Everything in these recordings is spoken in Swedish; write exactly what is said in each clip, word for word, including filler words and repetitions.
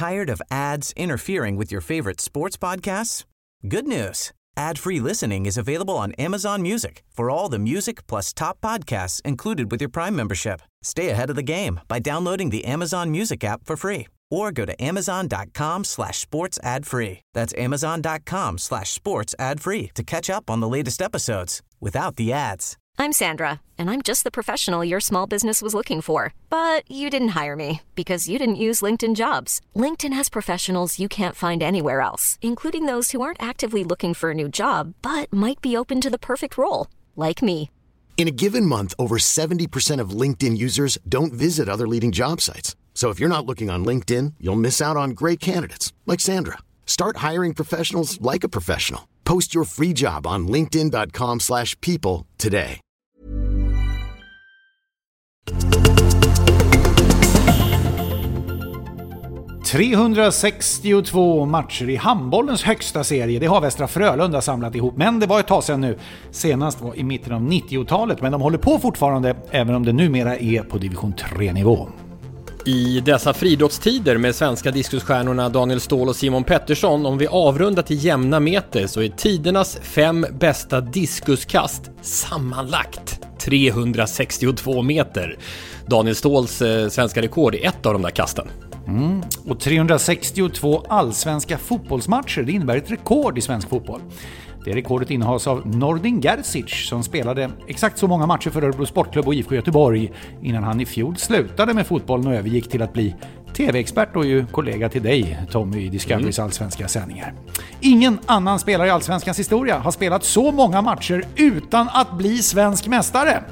Tired of ads interfering with your favorite sports podcasts? Good news. Ad-free listening is available on Amazon Music for all the music plus top podcasts included with your Prime membership. Stay ahead of the game by downloading the Amazon Music app for free or go to amazon.com slash sports ad free. That's amazon.com slash sports ad free to catch up on the latest episodes without the ads. I'm Sandra, and I'm just the professional your small business was looking for. But you didn't hire me because you didn't use LinkedIn Jobs. LinkedIn has professionals you can't find anywhere else, including those who aren't actively looking for a new job, but might be open to the perfect role, like me. In a given month, over seventy percent of LinkedIn users don't visit other leading job sites. So if you're not looking on LinkedIn, you'll miss out on great candidates, like Sandra. Start hiring professionals like a professional. Post your free job on linkedin.com slash people today. trehundrasextiotvå matcher i handbollens högsta serie. Det har Västra Frölunda samlat ihop, men det var ett tag sedan nu. Senast var i mitten av nittiotalet, men de håller på fortfarande, även om det numera är på division tre-nivå. I dessa friidrottstider med svenska diskusstjärnorna Daniel Ståhl och Simon Pettersson, om vi avrundar till jämna meter, så är tidernas fem bästa diskuskast sammanlagt trehundrasextiotvå meter. Daniel Ståhls eh, svenska rekord är ett av de där kasten. Mm. Och trehundrasextiotvå allsvenska fotbollsmatcher, det innebär ett rekord i svensk fotboll. Det rekordet innehas av Nordin Gerzic som spelade exakt så många matcher för Örebro Sportklubb och I F K Göteborg innan han i fjol slutade med fotbollen och övergick till att bli tv-expert och ju kollega till dig, Tommy, i Discoverys mm. allsvenska sändningar. Ingen annan spelare i allsvenskans historia har spelat så många matcher utan att bli svensk mästare.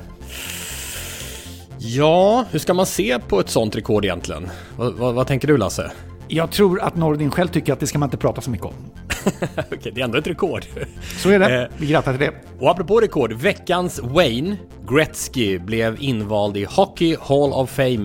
Ja, hur ska man se på ett sånt rekord egentligen? Vad, vad, vad tänker du, Lasse? Jag tror att Nordin själv tycker att det ska man inte prata så mycket om. Okej, det är ändå ett rekord. Så är det, vi grattar till det. Och apropå rekord, veckans Wayne Gretzky blev invald i Hockey Hall of Fame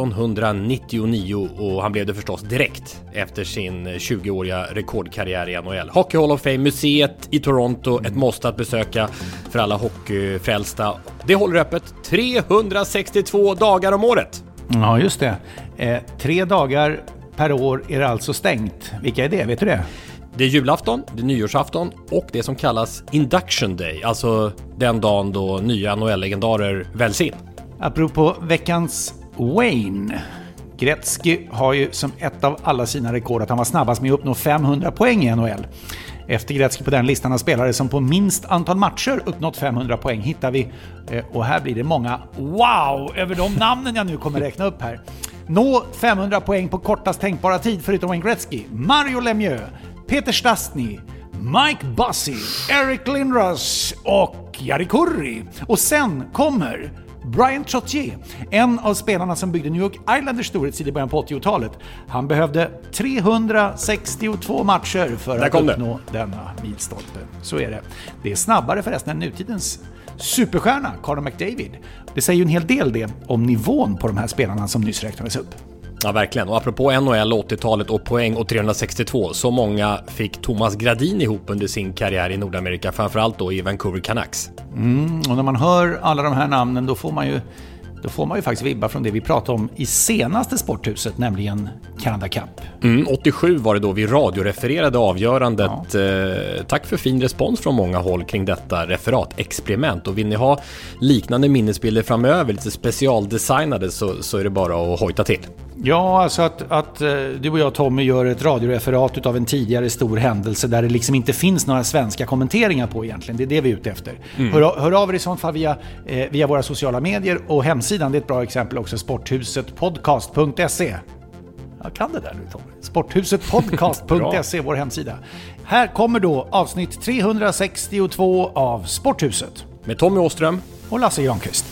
nittonhundranittionio och han blev det förstås direkt efter sin tjugoåriga rekordkarriär i N H L. Hockey Hall of Fame, museet i Toronto, ett måste att besöka för alla hockeyfrälsta. Det håller öppet trehundrasextiotvå dagar om året. Ja, just det. Eh, tre dagar per år är det alltså stängt. Vilka är det? Vet du det? Det är julafton, det är nyårsafton och det som kallas Induction Day, alltså den dagen då nya N H L-legendarer väljs in. Apropå veckans Wayne. Gretzky har ju som ett av alla sina rekord att han var snabbast med att uppnå femhundra poäng i N H L. Efter Gretzky på den listan av spelare som på minst antal matcher uppnått femhundra poäng hittar vi, och här blir det många wow över de namnen jag nu kommer räkna upp här. Nå femhundra poäng på kortast tänkbara tid förutom Wayne Gretzky: Mario Lemieux, Peter Stastny, Mike Bossy, Eric Lindros och Jari Kurri. Och sen kommer Brian Trottier, en av spelarna som byggde New York Islanders storhetstid i början på åttiotalet. Han behövde trehundrasextiotvå matcher för att uppnå det. denna milstolpe. Så är det. Det är snabbare förresten än nutidens superstjärna Connor McDavid. Det säger ju en hel del det om nivån på de här spelarna som nyss räknades upp. Ja, verkligen. Och apropå N H L, åttiotalet och poäng och trehundrasextiotvå, så många fick Thomas Gradin ihop under sin karriär i Nordamerika, framförallt då i Vancouver Canucks. Mm, och när man hör alla de här namnen då får man ju Då får man ju faktiskt vibba från det vi pratade om i senaste sporthuset, nämligen Canada Cup. Mm, åttiosju var det då vi radiorefererade avgörandet. Ja. Eh, tack för fin respons från många håll kring detta referatexperiment. Och vill ni ha liknande minnesbilder framöver, lite specialdesignade, så, så är det bara att hojta till. Ja, alltså att, att du och jag, Tommy, gör ett radioreferat av en tidigare stor händelse där det liksom inte finns några svenska kommenteringar på egentligen. Det är det vi är ute efter. Mm. Hör, hör av er i sånt fall via, eh, via våra sociala medier och hemsidan. Det är ett bra exempel också, sporthuset podcast punkt se. Jag kan det där nu, Tommy. sporthuset podcast punkt se, vår hemsida. Här kommer då avsnitt trehundrasextiotvå av Sporthuset. Med Tommy Åström och Lasse Granqvist.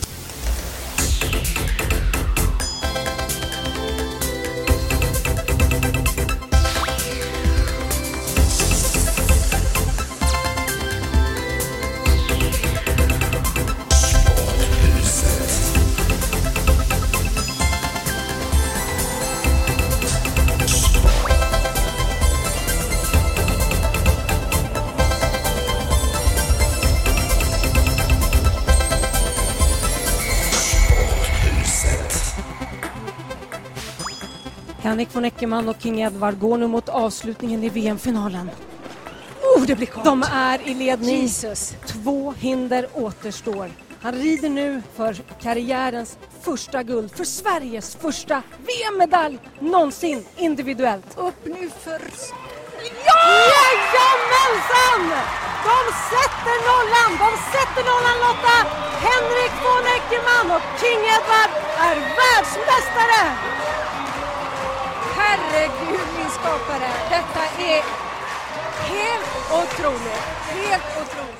Henrik von Eckermann och King Edward går nu mot avslutningen i V M-finalen. Oh, det blir kort. De är i ledning. Jesus. Två hinder återstår. Han rider nu för karriärens första guld, för Sveriges första V M-medalj någonsin individuellt. Upp nu för... Ja! Jajamensan! De sätter nollan, de sätter nollan Lotta! Henrik von Eckermann och King Edward är världsmästare! Herregud min skapare, detta är helt otroligt, helt otroligt.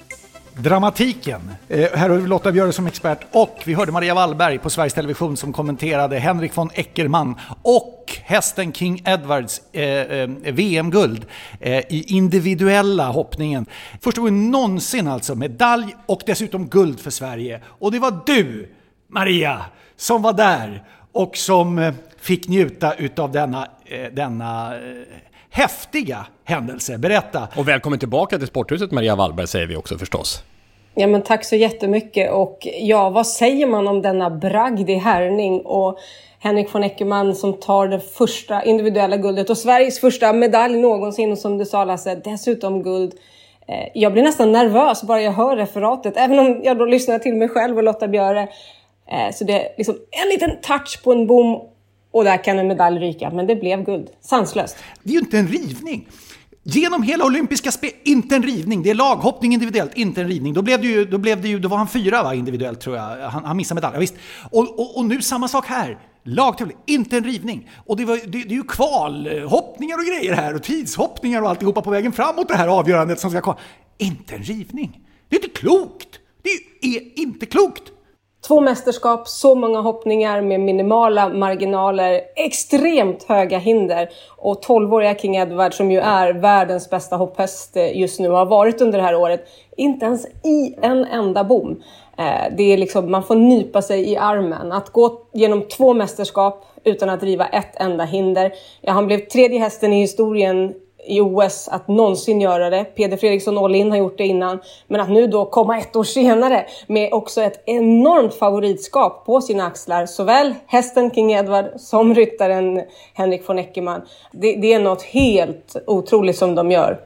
Dramatiken. Eh, här har vi Lotta Björre som expert och vi hörde Maria Wallberg på Sveriges Television som kommenterade Henrik von Eckermann och hästen King Edwards eh, eh, V M-guld eh, i individuella hoppningen. Första gången någonsin alltså, medalj och dessutom guld för Sverige. Och det var du, Maria, som var där och som eh, fick njuta utav denna, eh, denna eh, häftiga händelse. Berätta. Och välkommen tillbaka till Sporthuset, Maria Wallberg, säger vi också förstås. Ja, men tack så jättemycket. Och ja, vad säger man om denna bragd i härning och Henrik von Eckermann som tar det första individuella guldet och Sveriges första medalj någonsin, och som du sa Lasse, dessutom guld. Jag blir nästan nervös bara jag hör referatet, även om jag då lyssnar till mig själv och Lotta Björre. Så det är liksom en liten touch på en bom och där kan en medalj ryka, men det blev guld. Sanslöst. Det är ju inte en rivning. Genom hela olympiska spel, inte en rivning. Det är laghoppning individuellt, inte en rivning. Då blev det ju, då blev det ju, då var han fyra va, individuellt tror jag. Han, han missade medalj, ja, visst. Och, och, och nu samma sak här. Lagtävling, inte en rivning. Och det, var, det, det är ju kvalhoppningar och grejer här och tidshoppningar och alltihopa på vägen framåt det här avgörandet som ska komma. Inte en rivning. Det är inte klokt. Det är inte klokt. Två mästerskap, så många hoppningar med minimala marginaler, extremt höga hinder. Och tolvåriga King Edward, som ju är världens bästa hopphäst just nu, har varit under det här året, inte ens i en enda bom. Det är liksom, man får nypa sig i armen. Att gå genom två mästerskap utan att driva ett enda hinder. Ja, han blev tredje hästen i historien i O S att någonsin göra det. Peder Fredriksson och Linn har gjort det innan. Men att nu då komma ett år senare med också ett enormt favoritskap på sina axlar. Såväl hästen King Edward som ryttaren Henrik von Eckermann. Det, det är något helt otroligt som de gör.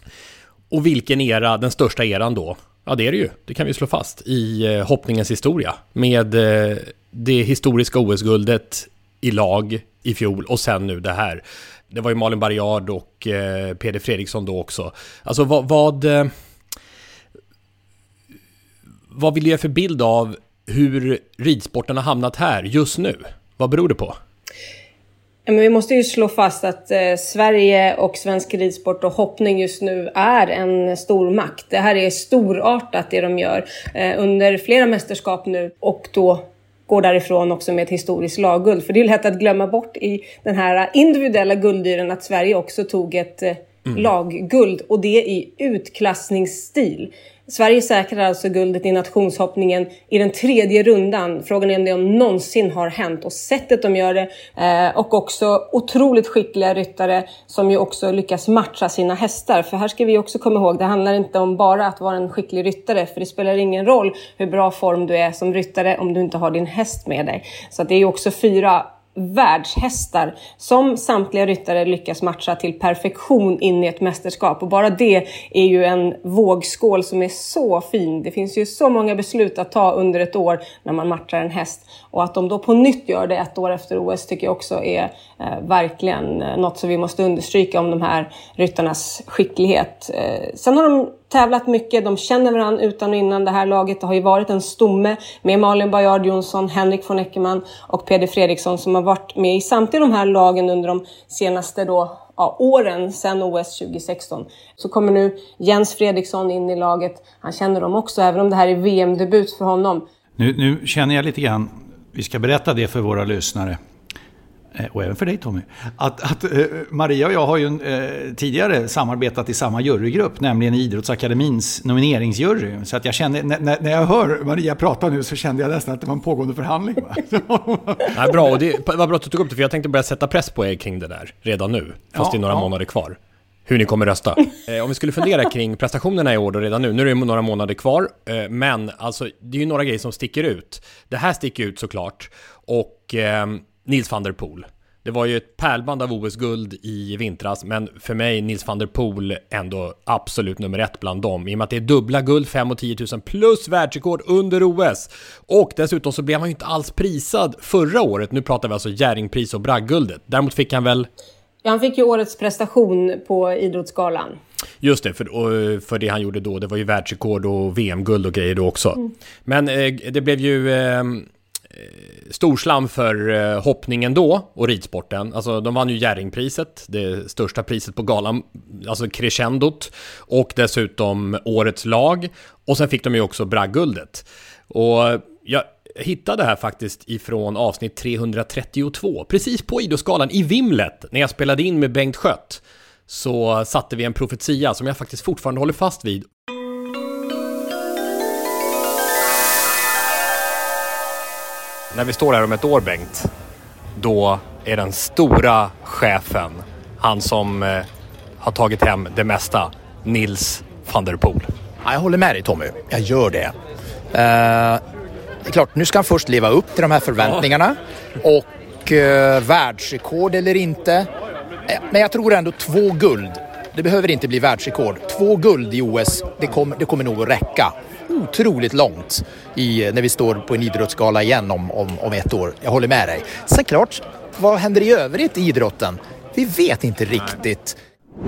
Och vilken era, den största eran då? Ja, det är det ju. Det kan vi slå fast i eh, hoppningens historia. Med eh, det historiska O S-guldet i lag i fjol och sen nu det här. Det var ju Malin Barriard och eh, Peder Fredriksson då också. Alltså vad vad, eh, vad vill du ge för bild av hur ridsporten har hamnat här just nu? Vad beror det på? Men vi måste ju slå fast att eh, Sverige och svensk ridsport och hoppning just nu är en stor makt. Det här är storartat det de gör eh, under flera mästerskap nu, och då går därifrån också med ett historiskt lagguld. För det är lätt att glömma bort i den här individuella gulddyren att Sverige också tog ett eh, mm. lagguld, och det i utklassningsstil. Sverige säkrar alltså guldet i nationshoppningen i den tredje rundan. Frågan är om det om någonsin har hänt, och sättet de gör det. Eh, och också otroligt skickliga ryttare som ju också lyckas matcha sina hästar. För här ska vi också komma ihåg, det handlar inte om bara att vara en skicklig ryttare. För det spelar ingen roll hur bra form du är som ryttare om du inte har din häst med dig. Så att det är ju också fyra världshästar som samtliga ryttare lyckas matcha till perfektion in i ett mästerskap, och bara det är ju en vågskål som är så fin. Det finns ju så många beslut att ta under ett år när man matchar en häst, och att de då på nytt gör det ett år efter O S tycker jag också är eh, verkligen eh, något som vi måste understryka om de här ryttarnas skicklighet. Eh, sen har de tävlat mycket, de känner varandra utan och innan. Det här laget har ju varit en stomme med Malin Barriard Jonsson, Henrik von Eckermann och Peder Fredriksson som har varit med i samtliga de här lagen under de senaste då, ja, åren sedan O S tjugo sexton. Så kommer nu Jens Fredriksson in i laget. Han känner dem också, även om det här är V M-debut för honom. Nu, nu känner jag lite grann, vi ska berätta det för våra lyssnare. Och även för dig Tommy, att, att eh, Maria och jag har ju eh, tidigare samarbetat i samma jurygrupp, nämligen Idrottsakademins nomineringsjury. Så att jag känner, när, när jag hör Maria prata nu så kände jag nästan att det var en pågående förhandling. Ja, bra, och det var bra att du tog upp det, för jag tänkte börja sätta press på er kring det där redan nu, fast ja, det är några ja. månader kvar. Hur ni kommer rösta. Eh, om vi skulle fundera kring prestationerna i år då redan nu, nu är det några månader kvar, eh, men alltså det är ju några grejer som sticker ut. Det här sticker ut såklart, och eh, Nils van der Poel. Det var ju ett pärlband av O S-guld i vintras, men för mig Nils van der Poel ändå absolut nummer ett bland dem. I och med att det är dubbla guld, fem och tio tusen plus världsrekord under O S. Och dessutom så blev han ju inte alls prisad förra året. Nu pratar vi alltså Jerringpris och Bragdguldet. Däremot fick han väl... Ja, han fick ju årets prestation på Idrottsgalan. Just det, för, för det han gjorde då, det var ju världsrekord och V M-guld och grejer då också. Mm. Men eh, det blev ju... Eh, storslam för eh, hoppningen då och ridsporten. Alltså de vann ju Jerringpriset, det största priset på galan, alltså crescendot, och dessutom årets lag, och sen fick de ju också Bragdguldet. Och jag hittade här faktiskt ifrån avsnitt trehundratrettiotvå, precis på Idrottsgalan i Vimlet, när jag spelade in med Bengt Schött, så satte vi en profetia som jag faktiskt fortfarande håller fast vid. När vi står här om ett år, Bengt, då är den stora chefen, han som eh, har tagit hem det mesta, Nils van der Poel. Ja, jag håller med dig, Tommy. Jag gör det. Uh, det är klart, nu ska han först leva upp till de här förväntningarna. Ja. Och uh, världsrekord eller inte. Men jag tror ändå två guld. Det behöver inte bli världsrekord. Två guld i O S, det kommer, det kommer nog att räcka. Otroligt långt i, när vi står på en idrottsgala igen om, om, om ett år. Jag håller med dig. Sen klart, vad händer i övrigt i idrotten? Vi vet inte riktigt.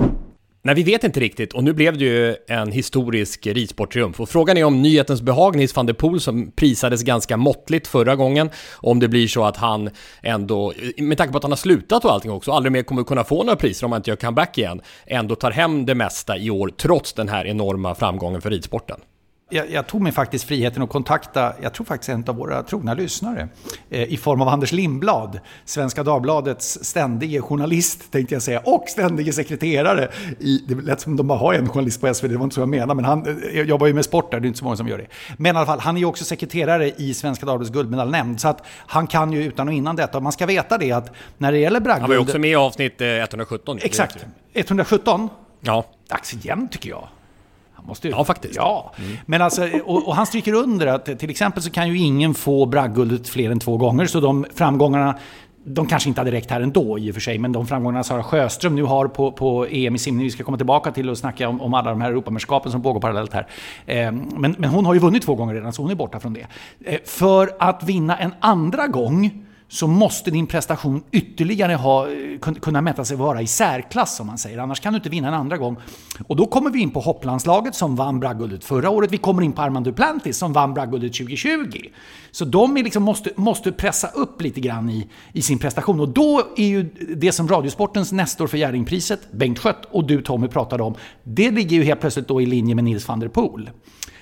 Nej, vi vet inte riktigt, och nu blev det ju en historisk ridsporttriumf. Och frågan är om nyhetens behag, Nils van der Poel, som prisades ganska måttligt förra gången, om det blir så att han ändå, med tanke på att han har slutat och allting också, aldrig mer kommer kunna få några priser om han inte gör comeback igen, ändå tar hem det mesta i år trots den här enorma framgången för ridsporten. Jag, jag tog mig faktiskt friheten att kontakta, jag tror faktiskt en av våra trogna lyssnare, eh, i form av Anders Lindblad, Svenska Dagbladets ständige journalist, tänkte jag säga, och ständige sekreterare. I, det lät som de bara har en journalist på S V D, det var inte så jag menar, men han jag jobbar ju med sport där, det är inte så många som gör det. Men i alla fall, han är ju också sekreterare i Svenska Dagbladets guldmedalnämnd, så att han kan ju utan och innan detta, och man ska veta det att när det gäller Bragdguld... Han var ju också med i avsnitt etthundrasjutton. Exakt, etthundrasjutton? Ja. Dags igen tycker jag. Måste ju. Ja, faktiskt. Ja, mm. Men alltså, och, och han stryker under att till exempel så kan ju ingen få Bragdguldet fler än två gånger, så de framgångarna, de kanske inte hade räckt här ändå i och för sig, men de framgångarna Sara Sjöström nu har på, på E M i simning, vi ska komma tillbaka till och snacka om, om alla de här Europamästerskapen som pågår parallellt här. Eh, men, men hon har ju vunnit två gånger redan, så hon är borta från det. Eh, för att vinna en andra gång så måste din prestation ytterligare ha, kunna mäta sig vara i särklass, som man säger. Annars kan du inte vinna en andra gång. Och då kommer vi in på hopplandslaget som vann Bragdguldet förra året. Vi kommer in på Armand Duplantis som vann Bragdguldet tjugo tjugo. Så de är liksom måste, måste pressa upp lite grann i, i sin prestation. Och då är ju det som Radiosportens nästor för Jerringpriset, Bengt Schött och du Tommy pratade om, det ligger ju helt plötsligt då i linje med Nils van der Poel.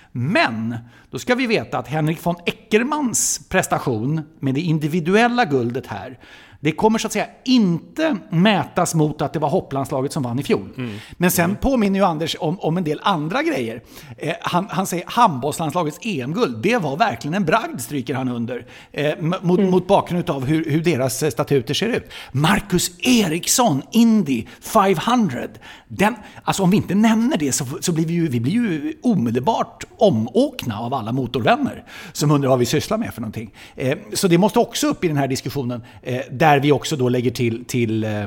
Men då ska vi veta att Henrik von Eckermans prestation med det individuella guldet här, det kommer så att säga inte mätas mot att det var hopplandslaget som vann i fjol. Mm. Men sen mm. påminner ju Anders om, om en del andra grejer. Eh, han, han säger handbollslandslagets E M-guld, det var verkligen en bragd, stryker han under. Eh, mot, mm. mot bakgrund av hur, hur deras statuter ser ut. Marcus Eriksson, Indy femhundra. Den, alltså om vi inte nämner det så, så blir vi ju, vi blir ju omedelbart omåkna av alla motorvänner som undrar vad vi sysslar med för någonting. Eh, så det måste också upp i den här diskussionen, eh, där vi också då lägger till, till eh,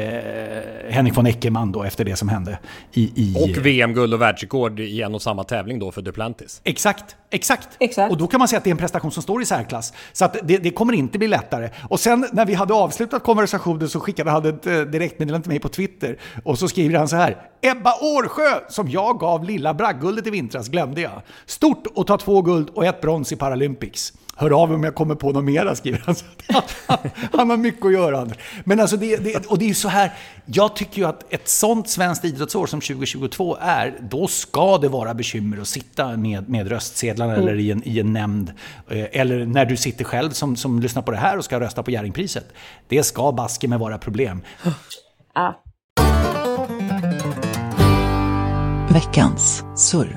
Henrik von Eckermann då, efter det som hände i... i och V M-guld och världsrekord i en och samma tävling då för Duplantis. Exakt, exakt, exakt. Och då kan man säga att det är en prestation som står i särklass. Så att det, det kommer inte bli lättare. Och sen när vi hade avslutat konversationen så skickade han ett eh, direktmeddelande till mig på Twitter. Och så skriver han så här: Ebba Årsjö, som jag gav lilla Bragdguldet i vintras, glömde jag. Stort att ta två guld och ett brons i Paralympics. Hör av om jag kommer på något mera, skriver han. Han har mycket att göra. Men alltså det, det, och det är ju så här, jag tycker ju att ett sånt svenskt idrottsår som tjugo tjugotvå är, då ska det vara bekymmer att sitta med, med röstsedlarna mm. eller i en, i en nämnd. Eller när du sitter själv som, som lyssnar på det här och ska rösta på Jerringpriset. Det ska baske med vara problem. Ja. Veckans surr.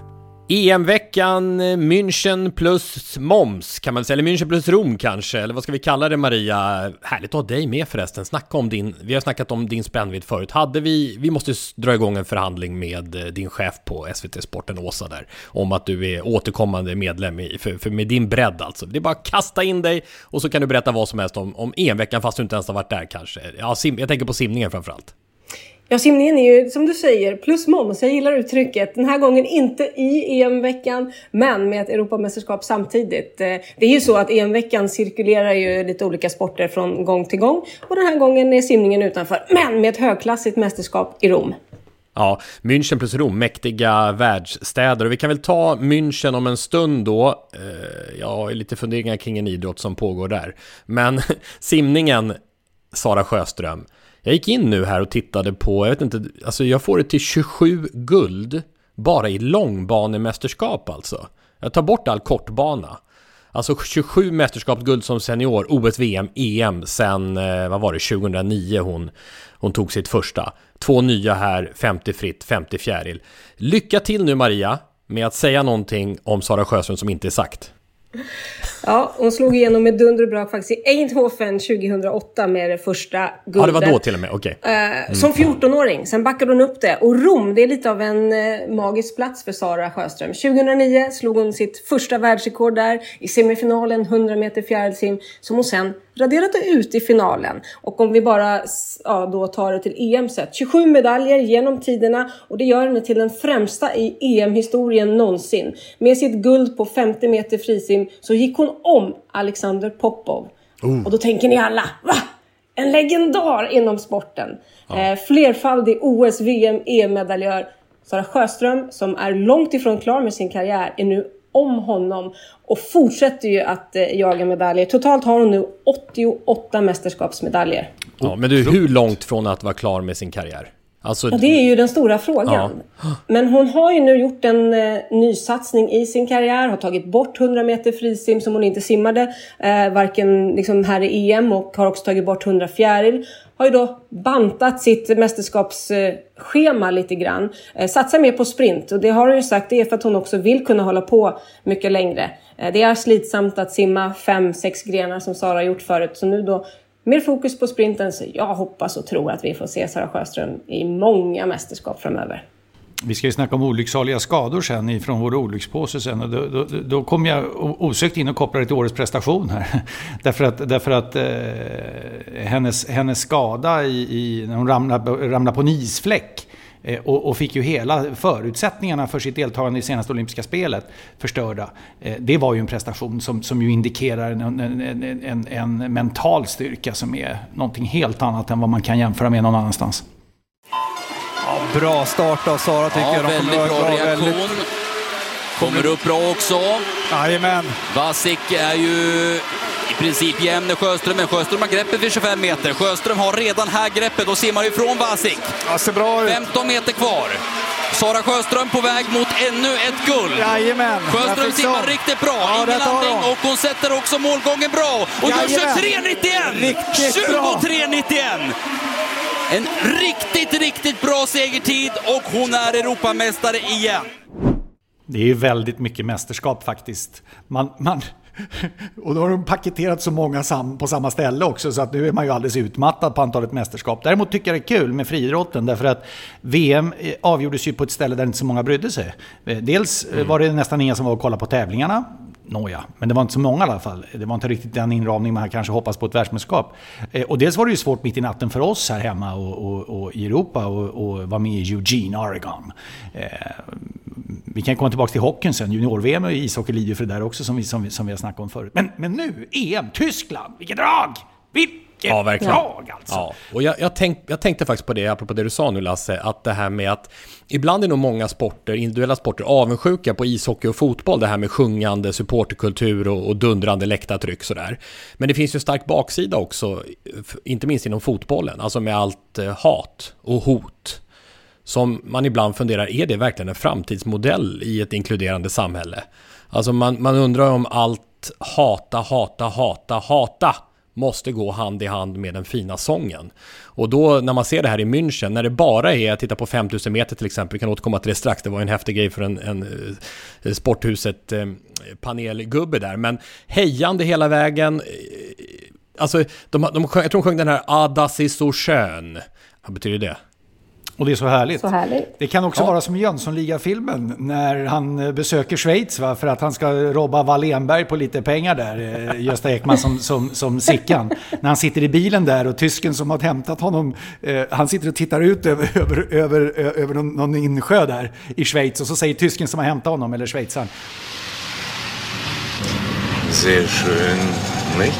E M-veckan, München plus moms kan man säga, eller München plus Rom kanske, eller vad ska vi kalla det, Maria? Härligt att ha dig med förresten, snacka om din, vi har snackat om din spännvidd förut. Hade vi, vi måste dra igång en förhandling med din chef på S V T Sporten, Åsa där, om att du är återkommande medlem i, för, för med din bredd alltså. Det är bara att kasta in dig och så kan du berätta vad som helst om, om E M-veckan fast du inte ens har varit där kanske. Ja, sim, jag tänker på simningen framförallt. Ja, simningen är ju, som du säger, plus moms. Jag gillar uttrycket. Den här gången inte i E M-veckan, men med ett Europamästerskap samtidigt. Det är ju så att E M-veckan cirkulerar ju lite olika sporter från gång till gång. Och den här gången är simningen utanför, men med ett högklassigt mästerskap i Rom. Ja, München plus Rom, mäktiga världsstäder. Och vi kan väl ta München om en stund då. Jag har lite funderingar kring en idrott som pågår där. Men simningen, Sara Sjöström. Jag gick in nu här och tittade på, jag vet inte, alltså jag får det till tjugosju guld bara i långbanemästerskap alltså. Jag tar bort all kortbana. Alltså tjugosju mästerskapsguld som senior, O S, V M, E M sen, vad var det, tjugohundranio hon, hon tog sitt första. Två nya här, femtio fritt, femtio fjäril. Lycka till nu Maria med att säga någonting om Sara Sjöström som inte är sagt. Ja, hon slog igenom med dunder och brak faktiskt i Eindhoven tjugohundraåtta med det första guldet. Ja, det var då till och med, okej. Okay. Mm. Som fjortonåring, sen backade hon upp det. Och Rom, det är lite av en eh, magisk plats för Sara Sjöström. tjugohundranio slog hon sitt första världsrekord där i semifinalen, hundra meter fjärilsim, som hon sen raderade ut i finalen. Och om vi bara ja, då tar det till E M-set, tjugosju medaljer genom tiderna, och det gör henne till den främsta i E M-historien någonsin. Med sitt guld på femtio meter frisim så gick hon om Alexander Popov. Oh. Och då tänker ni alla, va? En legendar inom sporten. Ja. Eh, flerfaldig O S, V M, E M-medaljör. Sara Sjöström, som är långt ifrån klar med sin karriär, är nu om honom och fortsätter ju att eh, jaga medaljer. Totalt har hon nu åttioåtta mästerskapsmedaljer. Ja, men du, hur långt från att vara klar med sin karriär? Alltså... Ja, det är ju den stora frågan. Ja. Men hon har ju nu gjort en eh, ny satsning i sin karriär. Har tagit bort hundra meter frisim som hon inte simmade. Eh, varken liksom här i E M, och har också tagit bort hundra fjäril. Har ju då bantat sitt mästerskapsschema lite grann. Eh, satsar mer på sprint. Och det har hon ju sagt, det är för att hon också vill kunna hålla på mycket längre. Eh, det är slitsamt att simma fem, sex grenar som Sara har gjort förut. Så nu då mer fokus på sprinten, så jag hoppas och tror att vi får se Sara Sjöström i många mästerskap framöver. Vi ska ju snacka om olycksaliga skador sen ifrån vår olyckspåse sen, och då, då, då kommer jag osökt in och kopplar det till årets prestation här. därför att, därför att eh, hennes, hennes skada i, i, när hon ramlade, ramlade på en isfläck eh, och, och fick ju hela förutsättningarna för sitt deltagande i senaste olympiska spelet förstörda. Eh, det var ju en prestation som, som ju indikerar en, en, en, en mental styrka som är någonting helt annat än vad man kan jämföra med någon annanstans. Ja, bra start av Sara tycker ja, jag. De väldigt bra, bra reaktion. Väldigt... Kommer upp bra också. Jajamän. Vasik är ju i princip jämn med Sjöström, men Sjöström har greppet vid tjugofem meter. Sjöström har redan här greppet och simmar ifrån Vasik. Ja, ser bra ut. femton meter kvar. Sara Sjöström på väg mot ännu ett guld. Jajamän. Sjöström simmar riktigt bra. Ja, ingen landning och hon sätter också målgången bra. Och gör tjugotre nittioen! tjugotre nittioen! En riktigt, riktigt bra segertid och hon är Europamästare igen. Det är väldigt mycket mästerskap faktiskt. Man, man, och då har de paketerat så många sam, på samma ställe också, så att nu är man ju alldeles utmattad på antalet mästerskap. Däremot tycker jag det är kul med friidrotten, därför att V M avgjordes ju på ett ställe där inte så många brydde sig. Dels mm. var det nästan inga som var och kolla på tävlingarna. Nåja, men det var inte så många i alla fall. Det var inte riktigt den inramning man kanske hoppas på ett världsmästerskap. Eh, och dels var det ju svårt mitt i natten för oss här hemma och, och, och i Europa och, och vara med i Eugene, Oregon. Eh, vi kan komma tillbaka till hockeyn sen, junior-V M och ishockey lider för det där också som vi, som vi, som vi har snackat om förut. Men, men nu, E M, Tyskland, vilket drag! Vilket ja, verkligen. drag alltså! Ja. Och jag, jag, tänk, jag tänkte faktiskt på det, apropå det du sa nu Lasse, att det här med att ibland är nog många sporter, individuella sporter, avundsjuka på ishockey och fotboll, det här med sjungande supporterkultur och, och dundrande läktartryck sådär. Men det finns ju en stark baksida också, inte minst inom fotbollen, alltså med allt eh, hat och hot. Som man ibland funderar, är det verkligen en framtidsmodell i ett inkluderande samhälle? Alltså man, man undrar om allt hata, hata, hata, hata måste gå hand i hand med den fina sången. Och då när man ser det här i München, när det bara är att titta på femtusen meter till exempel, vi kan återkomma till det strax, det var en häftig grej för en, en, en sporthuset eh, panelgubbe där, men hejande hela vägen, eh, alltså de, de, jag tror de sjöng den här Ah, das ist so schön. Vad betyder det? Och det är så härligt. Så härligt. Det kan också ja. vara som i Jönssonliga-filmen när han besöker Schweiz, va, för att han ska robba Wallenberg på lite pengar där, eh, Gösta Ekman som, som, som Sickan. När han sitter i bilen där och tysken som har hämtat honom, eh, han sitter och tittar ut över, över, över, över någon, någon insjö där i Schweiz, och så säger tysken som har hämtat honom, eller schweizaren: Sehr schön, nicht?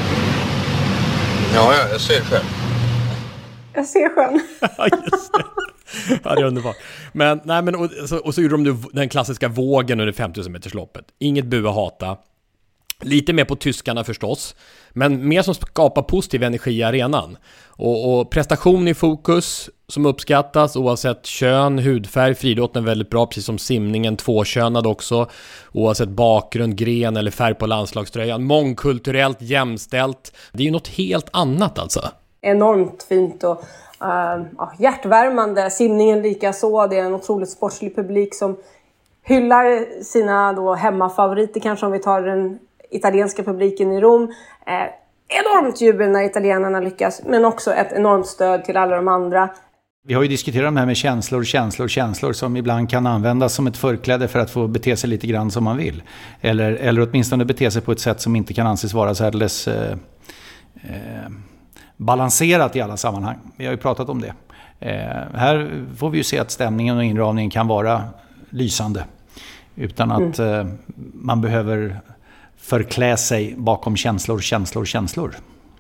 Ja, ja, jag ser själv. Jag ser sjön. Ja, just det. Ja, det är underbart. Men, nej, men, och, så, och så gjorde de den klassiska vågen under femtusen meters loppet. Inget bua hata. Lite mer på tyskarna förstås, men mer som skapar positiv energi i arenan. Och, och prestation i fokus som uppskattas oavsett kön, hudfärg. Friidrotten är väldigt bra, precis som simningen, tvåkönad också. Oavsett bakgrund, gren eller färg på landslagströjan. Mångkulturellt, jämställt. Det är ju något helt annat alltså. Enormt fint och uh, ja, hjärtvärmande. Simningen lika så. Det är en otroligt sportslig publik som hyllar sina då hemmafavoriter, kanske om vi tar den italienska publiken i Rom. Eh, enormt jubel när italienarna lyckas, men också ett enormt stöd till alla de andra. Vi har ju diskuterat de här med känslor, känslor, känslor som ibland kan användas som ett förkläde för att få bete sig lite grann som man vill. Eller, eller åtminstone bete sig på ett sätt som inte kan anses vara så alldeles eh, eh, balanserat i alla sammanhang. Vi har ju pratat om det. Eh, här får vi ju se att stämningen och inramningen kan vara lysande utan att mm. eh, man behöver förklä sig bakom känslor, känslor, känslor.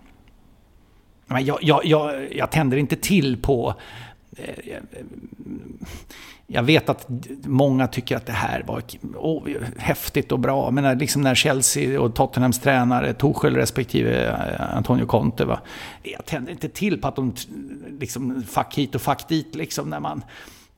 Men jag, jag, jag, jag tänder inte till på... Eh, jag vet att många tycker att det här var oh, häftigt och bra. Men liksom när Chelsea och Tottenhams tränare, Tuchel respektive Antonio Conte, va? Jag tänder inte till på att de liksom fack hit och fack dit. Liksom, när man...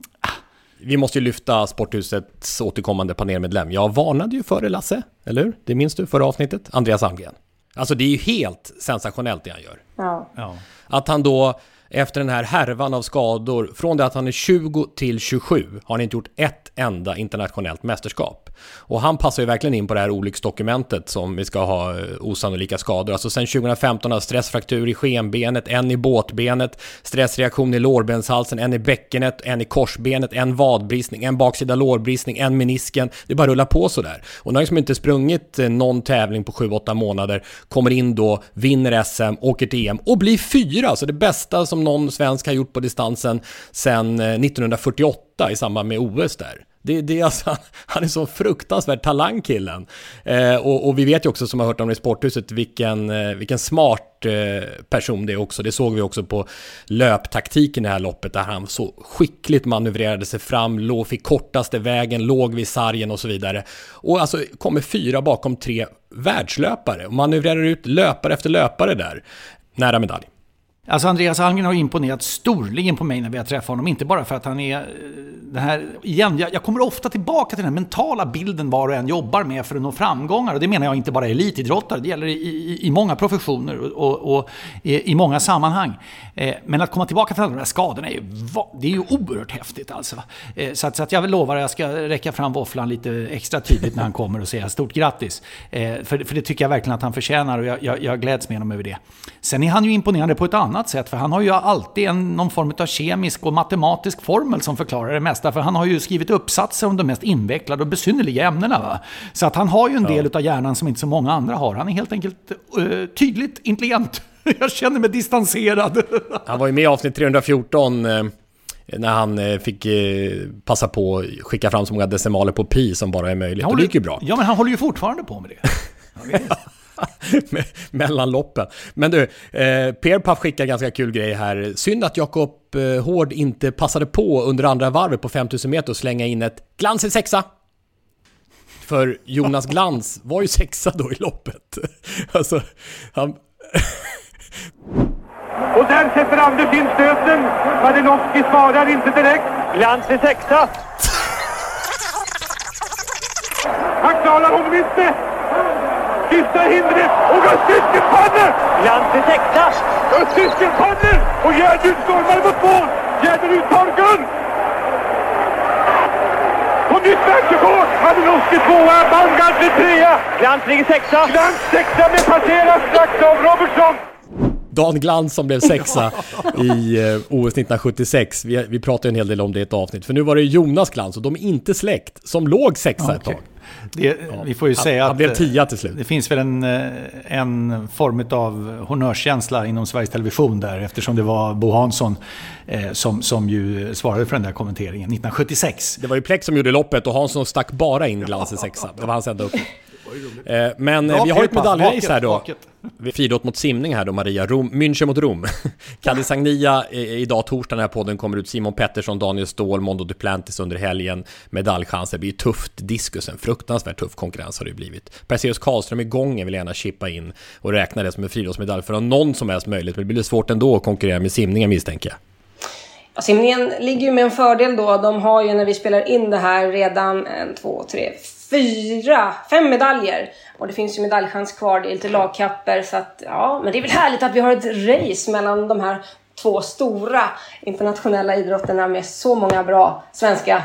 Vi måste ju lyfta Sporthusets återkommande panelmedlem. Jag varnade ju för det, Lasse, eller hur? Det minns du förra avsnittet? Andreas Almgren. Alltså det är ju helt sensationellt det han gör. Ja. Ja. Att han då, efter den här härvan av skador, från det att han är tjugo till tjugosju, har han inte gjort ett enda internationellt mästerskap. Och han passar ju verkligen in på det här olycksdokumentet som vi ska ha osannolika skador. Alltså sen tjugohundrafemton har stressfraktur i skenbenet, en i båtbenet, stressreaktion i lårbenshalsen, en i bäckenet, en i korsbenet, en vadbristning, en baksida lårbristning, en menisken. Det bara rullar på så där. Och när han liksom inte sprungit någon tävling på sju åtta månader, kommer in då, vinner S M, åker till E M och blir fyra. Så det bästa som någon svensk har gjort på distansen sedan nittonhundrafyrtioåtta i samband med O S där. Det, det är alltså, han är så fruktansvärt talangkillen. Eh, och, och vi vet ju också, som har hört om det i Sporthuset, vilken, eh, vilken smart eh, person det är också. Det såg vi också på löptaktiken i det här loppet, där han så skickligt manövrerade sig fram, låg, fick kortaste vägen, låg vid sargen och så vidare. Och alltså kommer fyra bakom tre världslöpare och manövrerar ut löpare efter löpare där. Nära medalj. Alltså Andreas Almgren har imponerat storligen på mig när vi har träffat honom. Inte bara för att han är det här, igen, jag, jag kommer ofta tillbaka till den mentala bilden var och en jobbar med för att nå framgångar. Och det menar jag inte bara elitidrottare, det gäller i, i, i många professioner och, och, och i, i många sammanhang. Eh, men att komma tillbaka till alla de här skadorna är ju, det är ju oerhört häftigt alltså. Eh, så, att, så att jag vill lova att jag ska räcka fram våfflan lite extra tydligt när han kommer och säga stort grattis. Eh, för, för det tycker jag verkligen att han förtjänar och jag, jag, jag gläds med honom över det. Sen är han ju imponerande på ett annat sätt, för han har ju alltid en, någon form av kemisk och matematisk formel som förklarar det mesta, för han har ju skrivit uppsatser om de mest invecklade och besynnerliga ämnena, va? Så att han har ju en del ja. av hjärnan som inte så många andra har. Han är helt enkelt uh, tydligt intelligent. Jag känner mig distanserad. Han var ju med i avsnitt trehundrafjorton eh, när han eh, fick eh, passa på att skicka fram så många decimaler på pi som bara är möjligt. Håller, och det gick ju bra. Ja, men han håller ju fortfarande på med det. Me- mellan loppen. Men du, eh, Per Puff skickar ganska kul grej här. Synd att Jakob eh, Hård inte passade på under andra varvet på femtusen meter och slänga in ett glans i sexa. För Jonas Glans var ju sexa då i loppet. Alltså, han... Och där sätter Anders in stöten. Malinowski svarar inte direkt. Glans i sexa. Han klarar honom inte. sista hindret och Östtysken faller! Glans är sexa! Östtysken faller! Och Gärderud stormar mot mål! Gärderud tar guld! På nytt världsrekord! Malinowski tvåa, Baumgartner trea! Glans ligger sexa! Glans sexa med passerat strax av Robertson! Dan Glans som blev sexa i eh, O S nittonhundrasjuttiosex. Vi, vi pratade en hel del om det i ett avsnitt. För nu var det Jonas Glans och de är inte släkt som låg sexa okay. ett tag. Det, ja. Vi får ju han, säga han att blev tia till slut. Det finns väl en, en form av honnörskänsla inom Sveriges Television där, eftersom det var Bo Hansson eh, som, som ju svarade för den där kommenteringen nittonhundrasjuttiosex. Det var ju Plex som gjorde loppet och Hansson stack bara in Glans i sexa. Det var hans enda uppgift. Eh, men Bra, vi har ett medaljrace här då. Vaket. Vi friidrott mot simning här då, Maria. Rom, München mot Rom. Cadizagnia eh, idag torsdag när podden kommer ut. Simon Pettersson, Daniel Ståhl, Mondo Duplantis under helgen. Medaljchanser. Det blir tufft diskus. En fruktansvärt tuff konkurrens har det blivit. Perseus Karlström igång. Jag vill gärna chippa in och räkna det som en friidrottsmedalj för någon som helst möjligt. Men det blir svårt ändå att konkurrera med simningen, misstänker jag. Ja, simningen ligger ju med en fördel då. De har ju när vi spelar in det här redan en, två, tre, fyra, fem medaljer. Och det finns ju medaljchans kvar, det är lite lagkapper. Så att, ja, men det är väl härligt att vi har ett race mellan de här två stora internationella idrotterna med så många bra svenska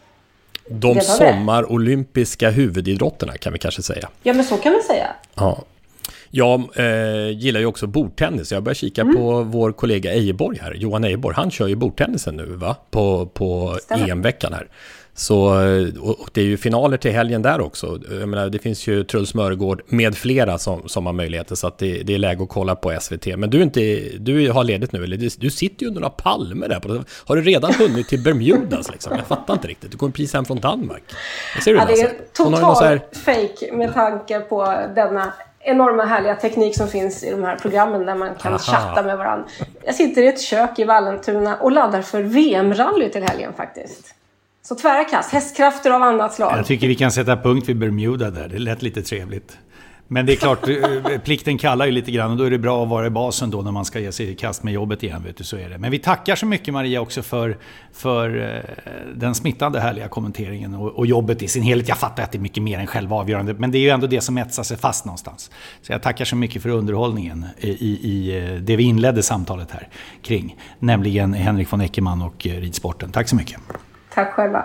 De sommarolympiska huvudidrotterna kan vi kanske säga. Ja, men så kan vi säga. Ja. Jag eh, gillar ju också bordtennis. Jag börjar kika mm. på vår kollega Ejeborg här, Johan Ejeborg. Han kör ju bordtennisen nu va? På, på E M-veckan här. Så, och det är ju finaler till helgen där också. Jag menar, det finns ju Truls Mörgård med flera som, som har möjligheter. Så att det, det är läge att kolla på S V T. Men du, är inte, du har ledigt nu, eller du, du sitter ju under några palmer där. På, har du redan hunnit till Bermudas liksom? Jag fattar inte riktigt. Du kommer precis hem från Danmark. Vad ser du, ja, det är total här... fake med tanke på denna enorma härliga teknik som finns i de här programmen där man kan Aha. chatta med varandra. Jag sitter i ett kök i Vallentuna och laddar för V M-rally till helgen faktiskt. Så tvära kast, hästkrafter av annat slag. Jag tycker vi kan sätta punkt vid Bermuda där. Det lät lite trevligt. Men det är klart, plikten kallar ju lite grann och då är det bra att vara i basen då när man ska ge sig i kast med jobbet igen, vet du, så är det. Men vi tackar så mycket Maria också för, för den smittande härliga kommenteringen och, och jobbet i sin helhet. Jag fattar att det är mycket mer än själva avgörande, men det är ju ändå det som etsar sig fast någonstans. Så jag tackar så mycket för underhållningen i, i det vi inledde samtalet här kring, nämligen Henrik von Eckermann och ridsporten. Tack så mycket. Tack själva.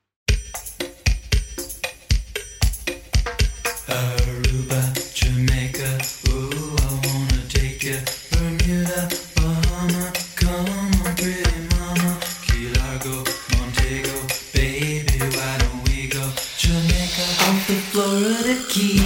Aruba, Jamaica, ooh, I wanna take you. Bermuda, Bahama, come on pretty mama. Key Largo, Montego, baby, why don't we go? Jamaica, off the Florida Keys.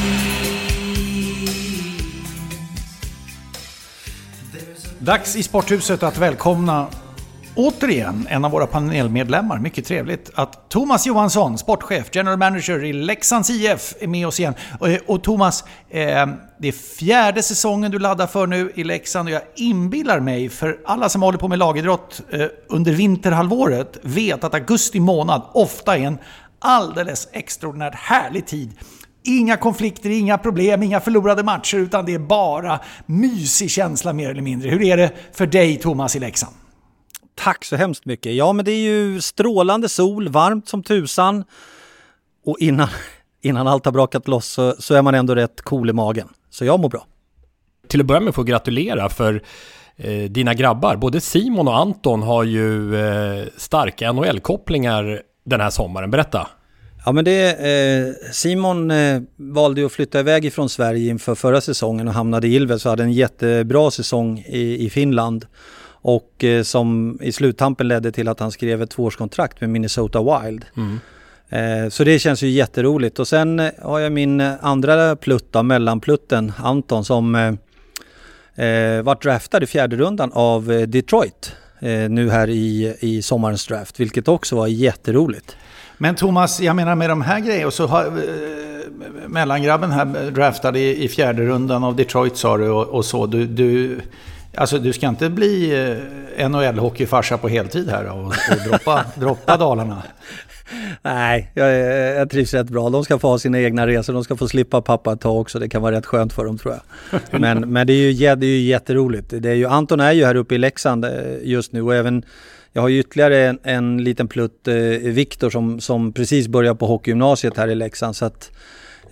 Dags i Sporthuset att välkomna återigen en av våra panelmedlemmar. Mycket trevligt att Thomas Johansson, sportchef, general manager i Leksands I F, är med oss igen. Och, och Thomas, eh, det är fjärde säsongen du laddar för nu i Leksand och jag inbillar mig, för alla som håller på med lagidrott eh, under vinterhalvåret vet att augusti månad ofta är en alldeles extraordinärt härlig tid. Inga konflikter, inga problem, inga förlorade matcher, utan det är bara mysig känsla mer eller mindre. Hur är det för dig, Thomas, i Leksand? Tack så hemskt mycket. Ja, men det är ju strålande sol, varmt som tusan. Och innan, innan allt har brakat loss så, så är man ändå rätt cool i magen. Så jag mår bra. Till att börja med får jag gratulera för eh, dina grabbar. Både Simon och Anton har ju eh, starka N H L-kopplingar den här sommaren. Berätta. Ja, men det, eh, Simon eh, valde att flytta iväg ifrån Sverige inför förra säsongen och hamnade i Ilves, så hade en jättebra säsong i, i Finland. Och eh, som i sluttampen ledde till att han skrev ett tvåårskontrakt med Minnesota Wild. Mm. Eh, så det känns ju jätteroligt. Och sen eh, har jag min andra plutta, mellanplutten, Anton, som eh, eh, var draftad i fjärde rundan av eh, Detroit eh, nu här i, i sommarens draft. Vilket också var jätteroligt. Men Thomas, jag menar med de här grejerna, och så har eh, mellangrabben här draftad i, i fjärde rundan av Detroit, sa du, och, och så. Du... du Alltså du ska inte bli N H L-hockeyfarsa på heltid här och, och droppa, droppa Dalarna. Nej, jag, jag trivs rätt bra. De ska få ha sina egna resor. De ska få slippa pappa ett tag också. Det kan vara rätt skönt för dem, tror jag. Men, men det, är ju, det är ju jätteroligt. Det är ju, Anton är ju här uppe i Leksand just nu. Och även, jag har ju ytterligare en, en liten plutt, eh, Viktor, som, som precis börjar på hockeygymnasiet här i Leksand. Så att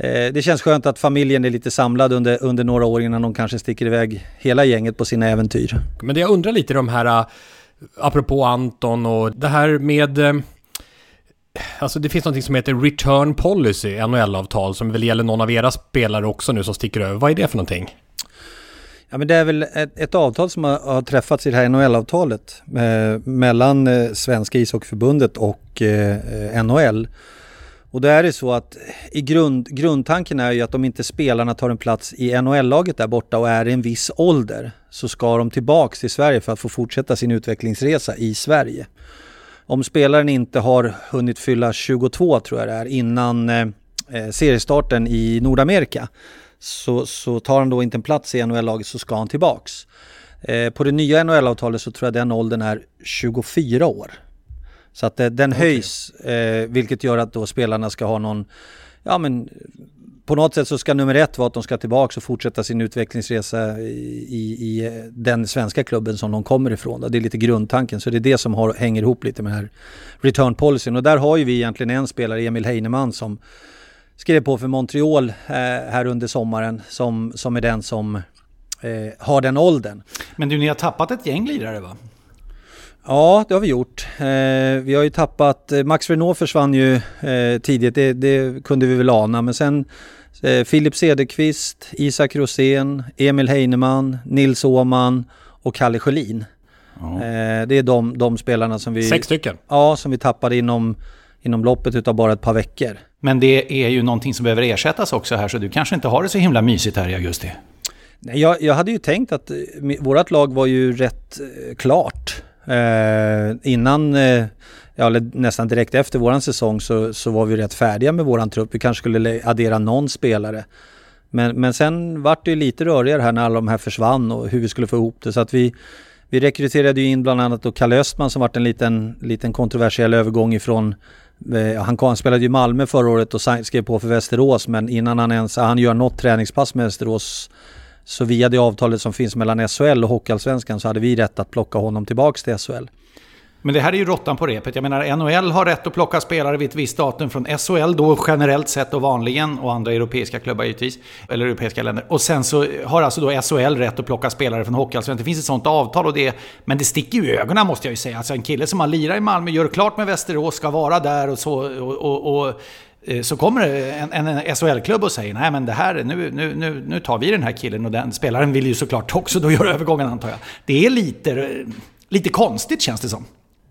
eh, det känns skönt att familjen är lite samlad under, under några år innan de kanske sticker iväg hela gänget på sina äventyr. Men det jag undrar lite de här, apropå Anton och det här med, alltså det finns något som heter return policy, N H L-avtal, som väl gäller någon av era spelare också nu som sticker över. Vad är det för någonting? Ja, men det är väl ett, ett avtal som har, har träffats i det här N H L-avtalet eh, mellan eh, Svenska ishockeyförbundet och eh, N H L. Och det är det så att i grund, grundtanken är ju att om inte spelarna tar en plats i N H L-laget där borta och är i en viss ålder, så ska de tillbaka till Sverige för att få fortsätta sin utvecklingsresa i Sverige. Om spelaren inte har hunnit fylla tjugotvå, tror jag det är, innan eh, seriestarten i Nordamerika, så, så tar han då inte en plats i N H L-laget, så ska han tillbaks. Eh, på det nya N H L-avtalet så tror jag den åldern är tjugofyra år. Så att eh, den okay. höjs, eh, vilket gör att då spelarna ska ha någon, ja men på något sätt så ska nummer ett vara att de ska tillbaka och fortsätta sin utvecklingsresa i, i, i den svenska klubben som de kommer ifrån. Det är lite grundtanken, så det är det som har, hänger ihop lite med den här return policyn. Och där har ju vi egentligen en spelare, Emil Heinemann, som skrev på för Montreal eh, här under sommaren, som, som är den som eh, har den åldern. Men du, ni har tappat ett gäng lirare, va? Ja, det har vi gjort. Eh, vi har ju tappat, eh, Max Renault försvann ju eh, tidigt, det, det kunde vi väl ana, men sen eh, Filip Cederqvist, Isak Rosén, Emil Heinemann, Nils Åman och Kalle Sjölin. Ja. Eh, det är de, de spelarna som vi... Sex stycken? Ja, som vi tappade inom, inom loppet utav bara ett par veckor. Men det är ju någonting som behöver ersättas också här, så du kanske inte har det så himla mysigt här i augusti. Nej, jag, jag hade ju tänkt att vårt lag var ju rätt eh, klart. Eh, innan, eh, ja, nästan direkt efter våran säsong så, så var vi rätt färdiga med våran trupp. Vi kanske skulle addera någon spelare. Men, men sen var det ju lite rörigare här när alla de här försvann och hur vi skulle få ihop det. Så att vi, vi rekryterade ju in bland annat då Kalle Östman, som varit en liten, liten kontroversiell övergång ifrån, eh, han, han spelade ju Malmö förra året och skrev på för Västerås, men innan han ens han gör något träningspass med Västerås, så via det avtalet som finns mellan S H L och Hockeyallsvenskan så hade vi rätt att plocka honom tillbaks till S H L. Men det här är ju råttan på repet. Jag menar, N H L har rätt att plocka spelare vid ett visst datum från S H L då generellt sett och vanligen, och andra europeiska klubbar givetvis, eller europeiska länder. Och sen så har alltså då S H L rätt att plocka spelare från Hockeyallsvenskan. Det finns ett sånt avtal och det, men det sticker ju i ögonen, måste jag ju säga. Alltså en kille som har lirat i Malmö, gör klart med Västerås, ska vara där och så... Och, och, och så kommer en, en S H L-klubb och säger nej men det här, nu, nu, nu, nu tar vi den här killen, och den spelaren vill ju såklart också då göra övergången, antar jag. Det är lite, lite konstigt, känns det som.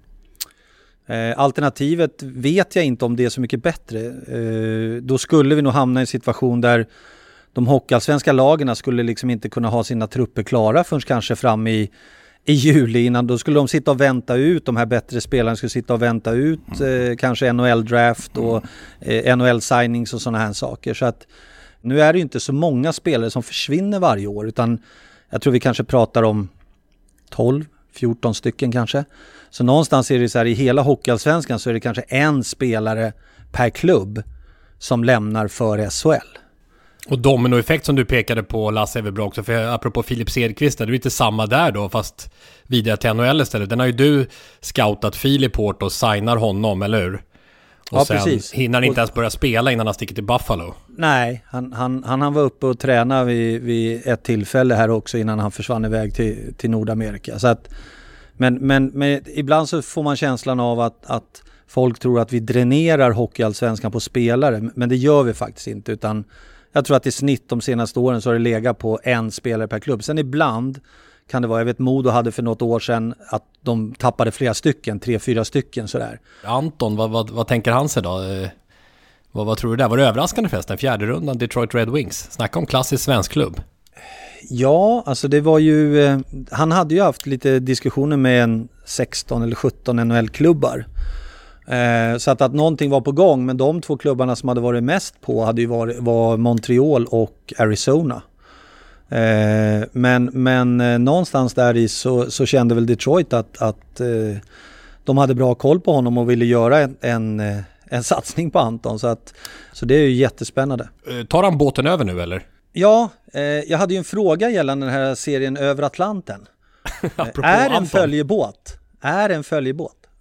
Eh, alternativet vet jag inte om det är så mycket bättre. Eh, då skulle vi nog hamna i en situation där de hockeyallsvenska lagarna skulle liksom inte kunna ha sina trupper klara förrän kanske fram i i juli, innan då skulle de sitta och vänta ut, de här bättre spelarna skulle sitta och vänta ut mm. eh, kanske N H L-draft och eh, N H L-signings och sådana här saker. Så att nu är det ju inte så många spelare som försvinner varje år, utan jag tror vi kanske pratar om tolv fjorton stycken kanske. Så någonstans är det så här, i hela Hockeyallsvenskan så är det kanske en spelare per klubb som lämnar för S H L. Och dominoeffekt som du pekade på, Lasse Everbro också, för apropå Filip Cederqvist, det är inte samma där då, fast vidare till N H L istället. Den har ju du scoutat Filip hårt och signar honom, eller hur? Och ja, sen precis. hinner han inte ens börja spela innan han sticker till Buffalo. Nej, han, han, han, han var uppe och tränade vid, vid ett tillfälle här också innan han försvann iväg till, till Nordamerika. Så att, men, men, men ibland så får man känslan av att, att folk tror att vi dränerar Hockeyallsvenskan på spelare, men det gör vi faktiskt inte, utan jag tror att i snitt de senaste åren så har det legat på en spelare per klubb. Sen ibland kan det vara, jag vet Modo hade för något år sedan att de tappade flera stycken, tre, fyra stycken sådär. Anton, vad, vad, vad tänker han sig då? Eh, vad, vad tror du där? Var det överraskande förresten? Fjärde rundan Detroit Red Wings. Snacka om klassisk svensk klubb. Ja, alltså det var ju, eh, han hade ju haft lite diskussioner med en sexton eller sjutton N H L-klubbar. Eh, så att, att någonting var på gång, men de två klubbarna som hade varit mest på hade ju varit, var Montreal och Arizona. Eh, men men eh, någonstans där i så, så kände väl Detroit att, att eh, de hade bra koll på honom och ville göra en, en, en satsning på Anton. Så, att, så det är ju jättespännande. Eh, tar han båten över nu eller? Ja, eh, jag hade ju en fråga gällande den här serien Över Atlanten. är en Anton. följebåt? Är en följebåt?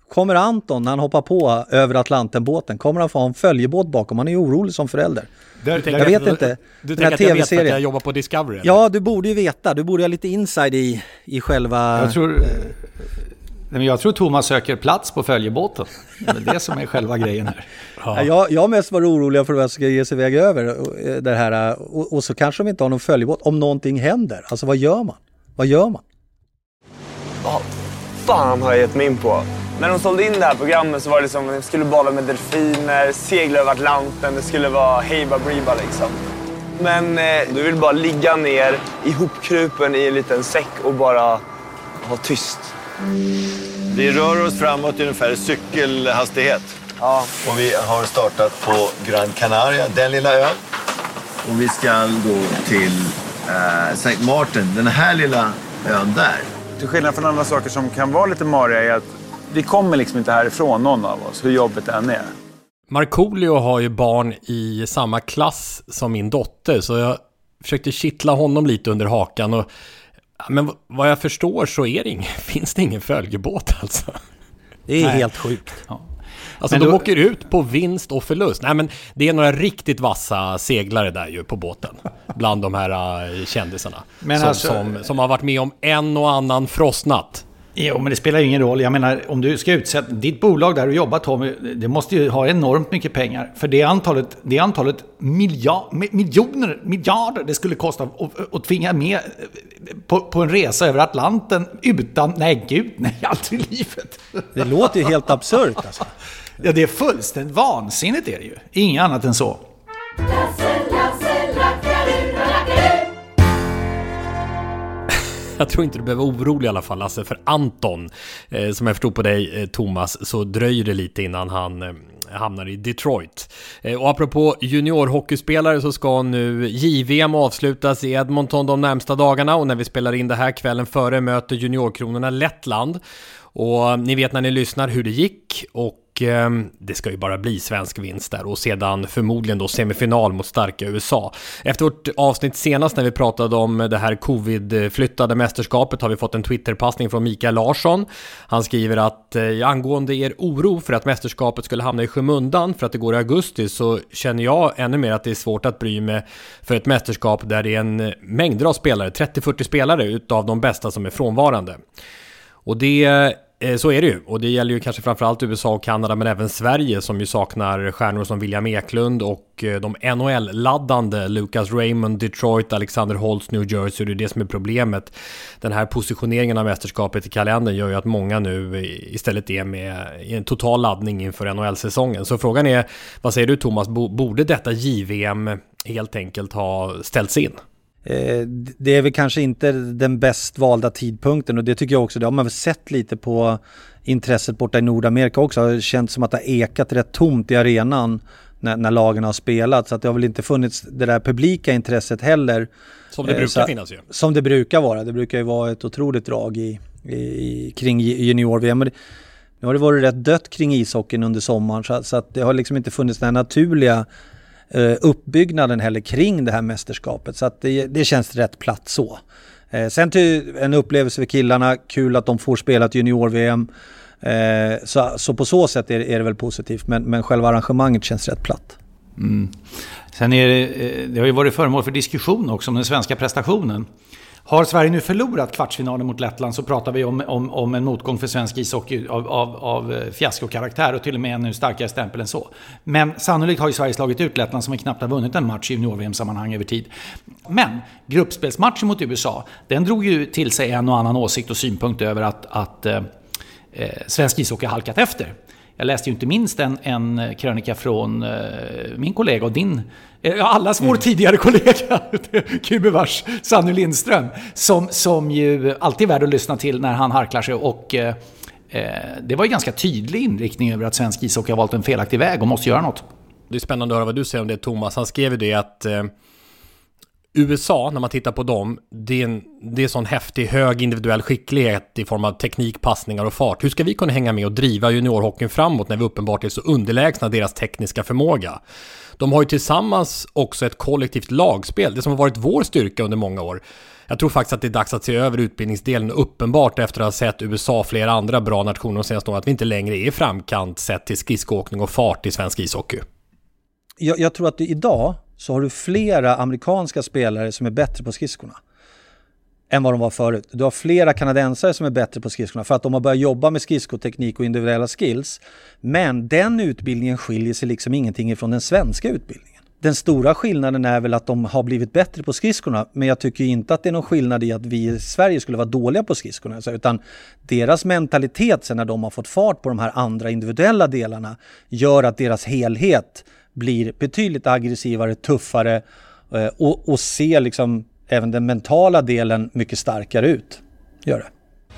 kommer Anton när han hoppar på över Atlantenbåten, kommer han få en följebåt bakom? Han är ju orolig som förälder. Du jag tänker vet att, inte. Du tänker att jag vet att jag jobbar på Discovery? Eller? Ja, du borde ju veta. Du borde ha lite inside i, i själva... Jag tror, eh, jag tror Thomas söker plats på följebåten. Det är det som är själva grejen här. Ja. Jag, jag mest var orolig för att jag ska ge sig iväg över det här. Och, och så kanske de inte har någon följebåt om någonting händer. Alltså vad gör man? Vad gör man? Oh, fan har jag gett mig in på. När de sålde in det här programmet så var det liksom att de skulle bada med delfiner, segla över Atlanten, det skulle vara hejba briba liksom. Men eh, du vill bara ligga ner ihopkrupen i en liten säck och bara ha tyst. Vi rör oss framåt i ungefär cykelhastighet. Ja. Och vi har startat på Gran Canaria, den lilla ön. Och vi ska gå till eh, Saint Martin, den här lilla ön där. Till skillnad från andra saker som kan vara lite mariga är att vi kommer liksom inte härifrån någon av oss, hur jobbet än är. Markoolio har ju barn i samma klass som min dotter, så jag försökte kittla honom lite under hakan. Och, men vad jag förstår så är det ingen, finns det ingen följebåt alltså. Det är Nej. helt sjukt. Ja. Alltså men de då... åker ut på vinst och förlust. Nej, men det är några riktigt vassa seglare där ju på båten. Bland de här uh, kändisarna. Men som, alltså... som, som har varit med om en och annan frostnatt. Jo, men det spelar ju ingen roll. Jag menar, om du ska utsätta ditt bolag där och jobba, Tommy, det måste ju ha enormt mycket pengar. För det antalet, det antalet miljard, miljoner, miljarder det skulle kosta att, att tvinga med på, på en resa över Atlanten utan, nej gud, nej, allt i livet. Det låter ju helt absurt alltså. Ja, det är fullständigt vansinnigt är det ju. Inget annat än så. Jag tror inte du behöver vara orolig i alla fall, Lasse, för Anton, eh, som jag förstod på dig, eh, Thomas, så dröjer det lite innan han eh, hamnar i Detroit. Eh, och apropå juniorhockeyspelare så ska nu J V M avslutas i Edmonton de närmsta dagarna, och när vi spelar in det här kvällen före möter juniorkronorna Lettland. Och ni vet när ni lyssnar hur det gick, och eh, det ska ju bara bli svensk vinst där, och sedan förmodligen då semifinal mot starka U S A. Efter vårt avsnitt senast när vi pratade om det här covid-flyttade mästerskapet har vi fått en Twitter-passning från Mikael Larsson. Han skriver att eh, angående er oro för att mästerskapet skulle hamna i skymundan för att det går i augusti, så känner jag ännu mer att det är svårt att bry mig för ett mästerskap där det är en mängd av spelare, trettio till fyrtio spelare utav de bästa som är frånvarande. Och det, så är det ju. Och det gäller ju kanske framförallt U S A och Kanada, men även Sverige som ju saknar stjärnor som William Eklund och de N H L-laddande Lucas Raymond, Detroit, Alexander Holtz, New Jersey. Det är det som är problemet. Den här positioneringen av mästerskapet i kalendern gör ju att många nu istället är med i en total laddning inför N H L-säsongen. Så frågan är, vad säger du Thomas, borde detta J V M helt enkelt ha ställts in? Det är väl kanske inte den bäst valda tidpunkten, och det tycker jag också. Det har man väl sett lite på intresset borta i Nordamerika också. Det har känts som att det har ekat rätt tomt i arenan när, när lagen har spelat, så att det har väl inte funnits det där publika intresset heller. Som det brukar så, finnas ju. Som det brukar vara. Det brukar ju vara ett otroligt drag i, i, kring junior-V M. Nu har det varit rätt dött kring ishockeyn under sommaren, så, så att det har liksom inte funnits den här naturliga Uh, uppbyggnaden heller kring det här mästerskapet, så att det, det känns rätt platt så. Uh, sen till en upplevelse för killarna, kul att de får spela ett junior-V M, uh, så, så på så sätt är, är det väl positivt, men, men själva arrangemanget känns rätt platt. Mm. Sen är det, det har ju varit föremål för diskussion också om den svenska prestationen. Har Sverige nu förlorat kvartsfinalen mot Lettland, så pratar vi om, om, om en motgång för svensk ishockey av, av, av fiaskokaraktär, och till och med en starkare stämpel än så. Men sannolikt har ju Sverige slagit ut Lettland, som knappt har vunnit en match i junior-V M-sammanhang över tid. Men gruppspelsmatchen mot U S A, den drog ju till sig en och annan åsikt och synpunkt över att, att eh, svensk ishockey har halkat efter. Jag läste ju inte minst en, en krönika från eh, min kollega och din, eh, allas vår mm. tidigare kollega, Kubevars, Sanny Lindström, som, som ju alltid är värd att lyssna till när han harklar sig. Och eh, det var ju ganska tydlig inriktning över att svensk ishockey har valt en felaktig väg och måste göra något. Det är spännande att höra vad du säger om det, Thomas. Han skrev ju det att eh, U S A, när man tittar på dem, det är, en, det är sån häftig hög individuell skicklighet i form av teknik, passningar och fart. Hur ska vi kunna hänga med och driva juniorhockeyn framåt när vi uppenbart är så underlägsna deras tekniska förmåga? De har ju tillsammans också ett kollektivt lagspel, det som har varit vår styrka under många år. Jag tror faktiskt att det är dags att se över utbildningsdelen, uppenbart efter att ha sett U S A och flera andra bra nationer de senaste åren, att vi inte längre är i framkant sett till skridskoåkning och fart i svensk ishockey. Jag, jag tror att idag så har du flera amerikanska spelare som är bättre på skridskorna än vad de var förut. Du har flera kanadensare som är bättre på skridskorna för att de har börjat jobba med skridskoteknik och individuella skills. Men den utbildningen skiljer sig liksom ingenting ifrån den svenska utbildningen. Den stora skillnaden är väl att de har blivit bättre på skridskorna, men jag tycker inte att det är någon skillnad i att vi i Sverige skulle vara dåliga på skridskorna, utan deras mentalitet sen när de har fått fart på de här andra individuella delarna gör att deras helhet blir betydligt aggressivare, tuffare och, och ser liksom även den mentala delen mycket starkare ut. Gör det.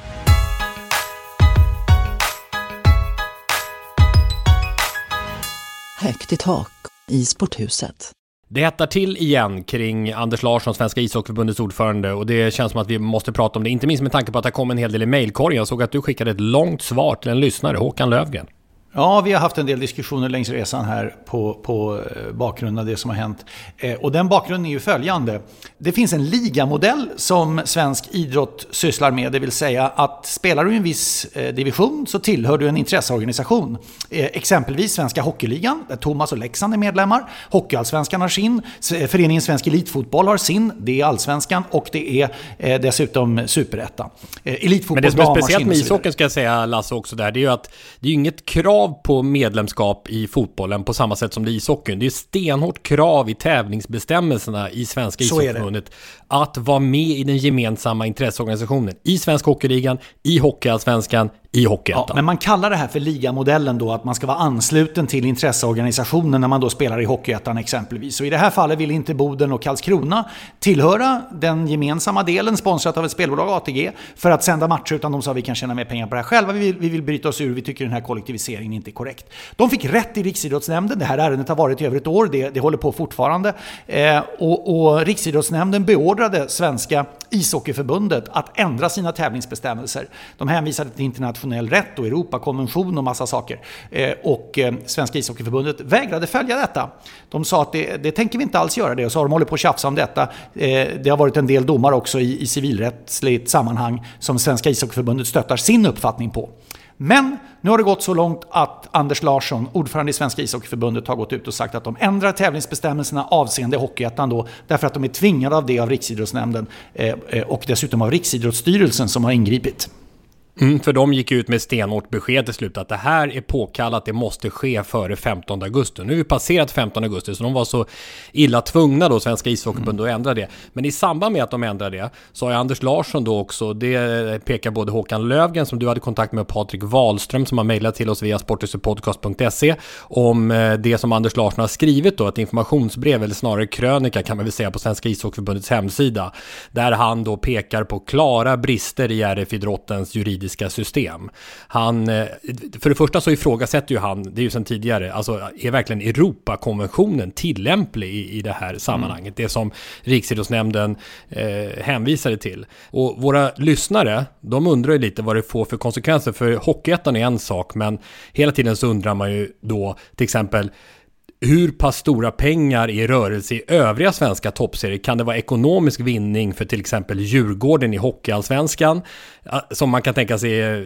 Högt i tak i sporthuset. Det hettar till igen kring Anders Larsson, Svenska ishockeyförbundets ordförande, och det känns som att vi måste prata om det, inte minst med tanke på att det kom en hel del i mejlkorgen. Jag såg att du skickade ett långt svar till en lyssnare, Håkan Lövgren. Ja, vi har haft en del diskussioner längs resan här på, på bakgrunden av det som har hänt. Eh, och den bakgrunden är ju följande. Det finns en ligamodell som svensk idrott sysslar med, det vill säga att spelar du i en viss eh, division så tillhör du en intresseorganisation. Eh, exempelvis Svenska Hockeyligan, där Thomas och Leksand är medlemmar. Hockeyallsvenskan har sin, Föreningen Svensk Elitfotboll har sin, det är Allsvenskan och det är eh, dessutom Superettan. Eh, Elitfotboll. Men det som är speciellt med ishockeyn, ska jag säga, Lasse, också där, det är ju att det är ju inget krav på medlemskap i fotbollen på samma sätt som det är i ishockeyn. Det är stenhårt krav i tävlingsbestämmelserna i Svenska ishockeyförbundet att vara med i den gemensamma intresseorganisationen i Svenska Hockeyligan, i Hockeyallsvenskan, i Hockeyettan. Ja, men man kallar det här för ligamodellen då, att man ska vara ansluten till intresseorganisationen när man då spelar i Hockeyettan exempelvis. Så i det här fallet vill inte Boden och Karlskrona tillhöra den gemensamma delen, sponsrat av ett spelbolag A T G, för att sända matcher, utan de sa att vi kan tjäna mer pengar på det här själva. Vi vill, vi vill bryta oss ur, vi tycker den här kollektiviseringen inte är korrekt. De fick rätt i Riksidrottsnämnden. Det här ärendet har varit i över ett år, det, det håller på fortfarande. Eh, och, och Riksidrottsnämnden beordrade Svenska ishockeyförbundet att ändra sina tävlingsbestämmelser. De hänvisade till internationell rätt och Europakonvention och massa saker. Eh, och eh, Svenska ishockeyförbundet vägrade följa detta. De sa att det, det tänker vi inte alls göra det, och så har de hållit på att tjafsa om detta. Eh, det har varit en del domar också i, i civilrättsligt sammanhang som Svenska ishockeyförbundet stöttar sin uppfattning på. Men nu har det gått så långt att Anders Larsson, ordförande i Svenska ishockeyförbundet, har gått ut och sagt att de ändrar tävlingsbestämmelserna avseende Hockeyettan då, därför att de är tvingade av det av Riksidrottsnämnden eh, och dessutom av Riksidrottsstyrelsen som har ingripit. Mm, för de gick ut med stenhårt besked till slut att det här är påkallat, det måste ske före femtonde augusti. Nu är vi passerat femtonde augusti, så de var så illa tvungna då, Svenska ishockeyförbundet, att ändra det. Men i samband med att de ändrade det så har Anders Larsson då också, det pekar både Håkan Lövgren som du hade kontakt med och Patrik Wahlström som har mejlat till oss via sporthusepodcast punkt se om det som Anders Larsson har skrivit då, ett informationsbrev eller snarare krönika kan man väl säga på Svenska ishockeyförbundets hemsida, där han då pekar på klara brister i R F-idrottens juridiska system. Han, för det första så ifrågasätter ju han, det är ju sedan tidigare, alltså är verkligen Europakonventionen tillämplig i, i det här sammanhanget, mm. det som Riksidrottsnämnden eh, hänvisade till. Och våra lyssnare, de undrar ju lite vad det får för konsekvenser, för Hockeyettan är en sak, men hela tiden så undrar man ju då till exempel hur pass stora pengar i rörelse i övriga svenska toppserier kan det vara ekonomisk vinning för till exempel Djurgården i Hockeyallsvenskan, som man kan tänka sig är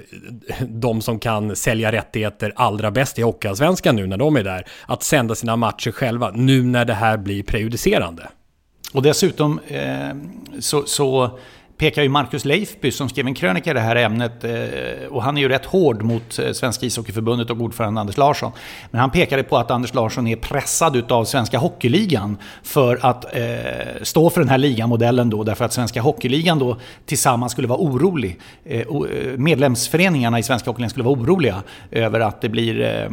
de som kan sälja rättigheter allra bäst i Hockeyallsvenskan nu när de är där, att sända sina matcher själva nu när det här blir prejudicerande. Och dessutom eh, så, så pekar ju Marcus Leifby som skrev en krönika i det här ämnet, och han är ju rätt hård mot Svenska ishockeyförbundet och ordförande Anders Larsson. Men han pekade på att Anders Larsson är pressad utav Svenska Hockeyligan för att eh, stå för den här ligamodellen då, därför att Svenska Hockeyligan då tillsammans skulle vara orolig. Eh, medlemsföreningarna i Svenska Hockeyligan skulle vara oroliga över att det blir eh,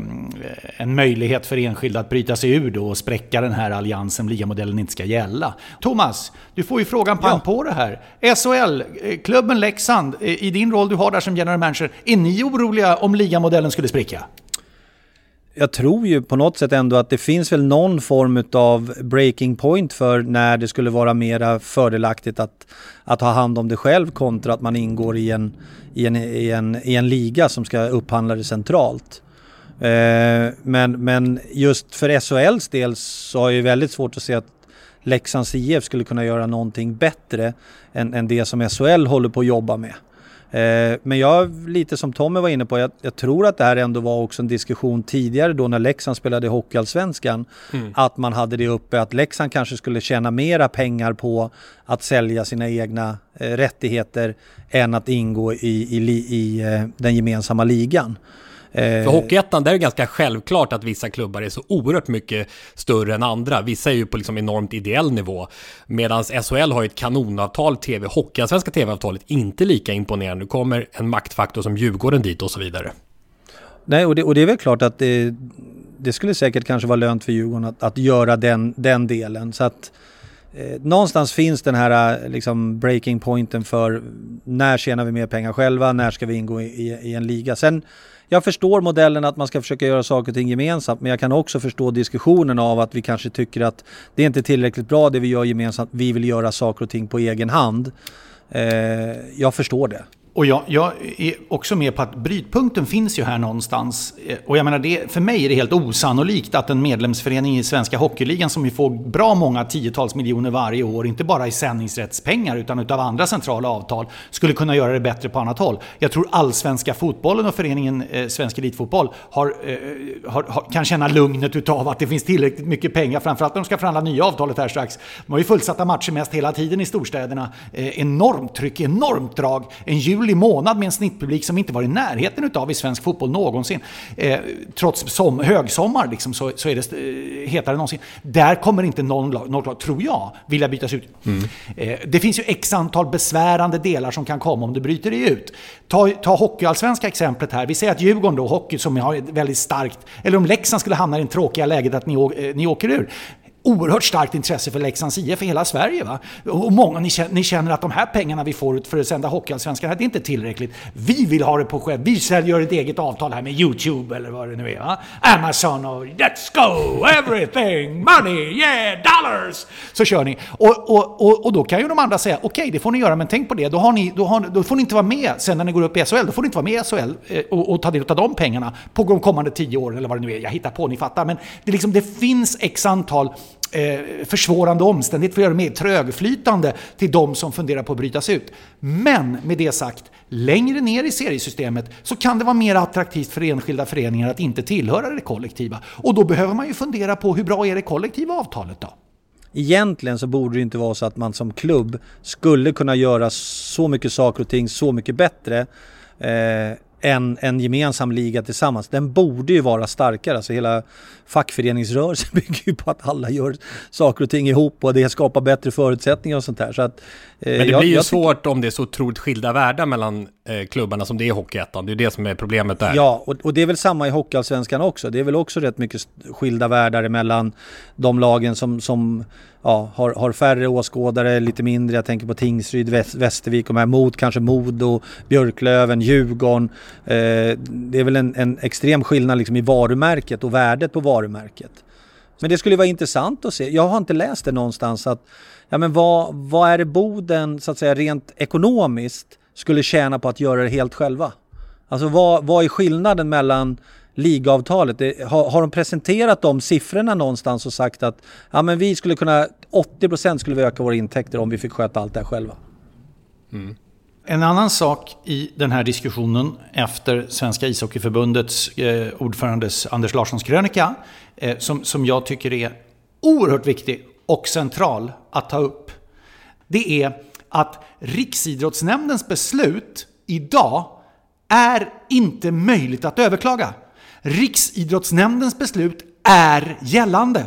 en möjlighet för enskilda att bryta sig ur då och spräcka den här alliansen, ligamodellen inte ska gälla. Thomas, du får ju frågan pang ja. på det här. S H L, klubben Leksand, i din roll du har där som general manager, är ni oroliga om ligamodellen skulle spricka? jag tror ju på något sätt ändå att det finns väl någon form av breaking point för när det skulle vara mera fördelaktigt att, att ha hand om det själv kontra att man ingår i en, i en, i en, i en liga som ska upphandla det centralt. Eh, men, men just för S H L:s del så har jag ju väldigt svårt att se att Leksands I F skulle kunna göra någonting bättre än, än det som S H L håller på att jobba med. Eh, men jag, lite som Tommy var inne på, jag, jag tror att det här ändå var också en diskussion tidigare då när Leksand spelade Hockeyallsvenskan, mm. att man hade det uppe att Leksand kanske skulle tjäna mera pengar på att sälja sina egna eh, rättigheter än att ingå i, i, i, i eh, den gemensamma ligan. För Hockeyettan, där är det ganska självklart att vissa klubbar är så oerhört mycket större än andra. Vissa är ju på liksom enormt ideell nivå. Medan S H L har ju ett kanonavtal, T V, Hockeyallsvenska T V-avtalet inte lika imponerande. Nu kommer en maktfaktor som Djurgården dit och så vidare. Nej, och det, och det är väl klart att det, det skulle säkert kanske vara lönt för Djurgården att, att göra den, den delen. Så att eh, någonstans finns den här liksom breaking pointen för när tjänar vi mer pengar själva, när ska vi ingå i, i, i en liga. Sen jag förstår modellen att man ska försöka göra saker och ting gemensamt, men jag kan också förstå diskussionen av att vi kanske tycker att det är inte tillräckligt bra det vi gör gemensamt, vi vill göra saker och ting på egen hand. Eh, jag förstår det. Och jag, jag är också med på att brytpunkten finns ju här någonstans. Och jag menar, det, för mig är det helt osannolikt att en medlemsförening i Svenska Hockeyligan som ju får bra många tiotals miljoner varje år, inte bara i sändningsrättspengar utan utav andra centrala avtal, skulle kunna göra det bättre på annat håll. Jag tror allsvenska fotbollen och föreningen eh, Svensk Elitfotboll har, eh, har, har, kan känna lugnet utav att det finns tillräckligt mycket pengar, framförallt när de ska förhandla nya avtalet här strax. De har ju fullsatta matcher mest hela tiden i storstäderna. Eh, enormt tryck, enormt drag. En jul i månad med en snittpublik som inte var i närheten utav i svensk fotboll någonsin. Eh, trots som, högsommar liksom, så, så är det eh, hetare än någonsin. Där kommer inte någon lag, någon lag, tror jag, vilja bytas ut. Mm. Eh, det finns ju x antal besvärande delar som kan komma om det bryter det ut. Ta, ta hockeyallsvenska exemplet här. Vi säger att Djurgården då, hockey som har ett väldigt starkt, eller om Leksand skulle hamna i en tråkiga läget att ni, eh, ni åker ur. Oerhört starkt intresse för Leksands I F i hela Sverige, va? Och många ni känner, ni känner att de här pengarna vi får ut för att sända Hockeyallsvenskan, det är inte tillräckligt. Vi vill ha det på själv. Vi säljer ett eget avtal här med YouTube eller vad det nu är, va? Amazon och let's go, everything, money, yeah, dollars. Så kör ni. Och, och, och, och då kan ju de andra säga, okej, okay, det får ni göra, men tänk på det. Då, har ni, då, har, då får ni inte vara med sen när ni går upp i S H L. Då får ni inte vara med i S H L och, och ta del av de pengarna på de kommande tio åren eller vad det nu är. Jag hittar på, ni fattar. Men det, liksom, det finns x antal Eh, försvårande omständighet för att göra det mer trögflytande till de som funderar på att brytas ut. Men med det sagt, längre ner i seriesystemet så kan det vara mer attraktivt för enskilda föreningar att inte tillhöra det kollektiva. Och då behöver man ju fundera på hur bra är det kollektiva avtalet då? Egentligen så borde det inte vara så att man som klubb skulle kunna göra så mycket saker och ting så mycket bättre eh, En, en gemensam liga tillsammans. Den borde ju vara starkare. Alltså hela fackföreningsrörelsen bygger ju på att alla gör saker och ting ihop och det skapar bättre förutsättningar och sånt där. Så att, eh, Men det jag, blir ju jag svårt tycker... om det är så otroligt skilda världar mellan eh, klubbarna som det är i Hockeyettan. Det är det som är problemet där. Ja, och, och det är väl samma i Hockeyallsvenskan också. Det är väl också rätt mycket skilda världar mellan de lagen som, som ja, har, har färre åskådare, lite mindre. Jag tänker på Tingsryd, Väst, Västervik och med mot kanske Modo, Björklöven, Djurgården. Eh, det är väl en, en extrem skillnad liksom i varumärket och värdet på varumärket. Men det skulle vara intressant att se. Jag har inte läst det någonstans att ja, men vad, vad är det Boden så att säga rent ekonomiskt skulle tjäna på att göra det helt själva? Alltså vad, vad är skillnaden mellan ligavtalet? Det, har, har de presenterat de siffrorna någonstans och sagt att ja, men vi skulle kunna åttio procent skulle vi öka våra intäkter om vi fick sköta allt det här själva? Mm. En annan sak i den här diskussionen efter Svenska ishockeyförbundets eh, ordförandes Anders Larssons krönika eh, som, som jag tycker är oerhört viktig och central att ta upp, det är att Riksidrottsnämndens beslut idag är inte möjligt att överklaga. Riksidrottsnämndens beslut är gällande.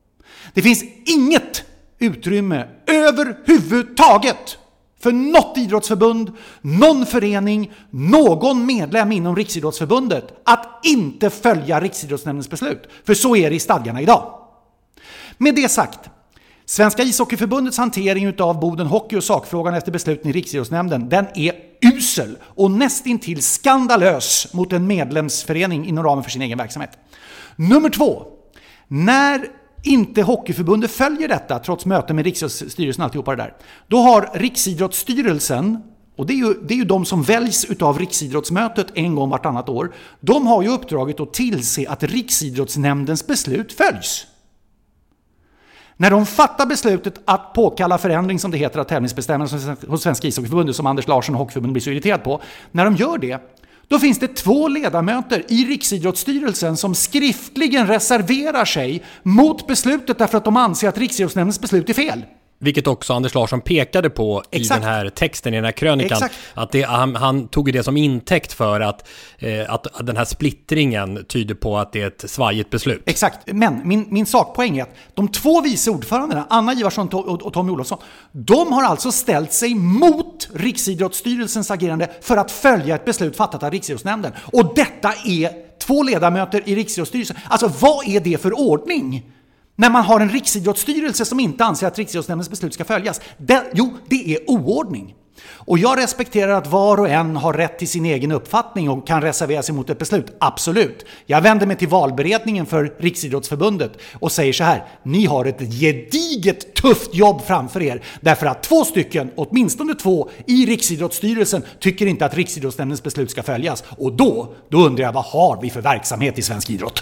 Det finns inget utrymme överhuvudtaget för något idrottsförbund, någon förening, någon medlem inom Riksidrottsförbundet att inte följa Riksidrottsnämndens beslut. För så är det i stadgarna idag. Med det sagt, Svenska ishockeyförbundets hantering av Boden Hockey och sakfrågan efter besluten i Riksidrottsnämnden, den är usel och nästintill skandalös mot en medlemsförening inom ramen för sin egen verksamhet. Nummer två. När inte Hockeyförbundet följer detta, trots möten med Riksidrottsstyrelsen och alltihopa det där, då har Riksidrottsstyrelsen, och det är ju, det är ju de som väljs utav Riksidrottsmötet en gång vartannat år, de har ju uppdraget att tillse att Riksidrottsnämndens beslut följs. När de fattar beslutet att påkalla förändring, som det heter, av tävlingsbestämmelserna hos Svenska ishockeyförbundet, som Anders Larsson och Hockeyförbundet blir så irriterad på, när de gör det, då finns det två ledamöter i Riksidrottsstyrelsen som skriftligen reserverar sig mot beslutet därför att de anser att Riksidrottsnämndens beslut är fel. Vilket också Anders Larsson pekade på Exakt. i den här texten, i den här krönikan. Exakt. Att det, han, han tog det som intäkt för att, eh, att den här splittringen tyder på att det är ett svajigt beslut. Exakt, men min, min sakpoäng är att de två vice ordförandena, Anna Ivarsson och, och Tommy Olofsson, de har alltså ställt sig mot Riksidrottsstyrelsens agerande för att följa ett beslut fattat av Riksidrottsnämnden. Och detta är två ledamöter i Riksidrottsstyrelsen. Alltså vad är det för ordning? När man har en Riksidrottsstyrelse som inte anser att Riksidrottsnämndens beslut ska följas. Det, jo, det är oordning. Och jag respekterar att var och en har rätt till sin egen uppfattning och kan reservera sig mot ett beslut. Absolut. Jag vänder mig till valberedningen för Riksidrottsförbundet och säger så här: ni har ett gediget tufft jobb framför er. Därför att två stycken, åtminstone två, i Riksidrottsstyrelsen tycker inte att Riksidrottsnämndens beslut ska följas. Och då, då undrar jag, vad har vi för verksamhet i svensk idrott?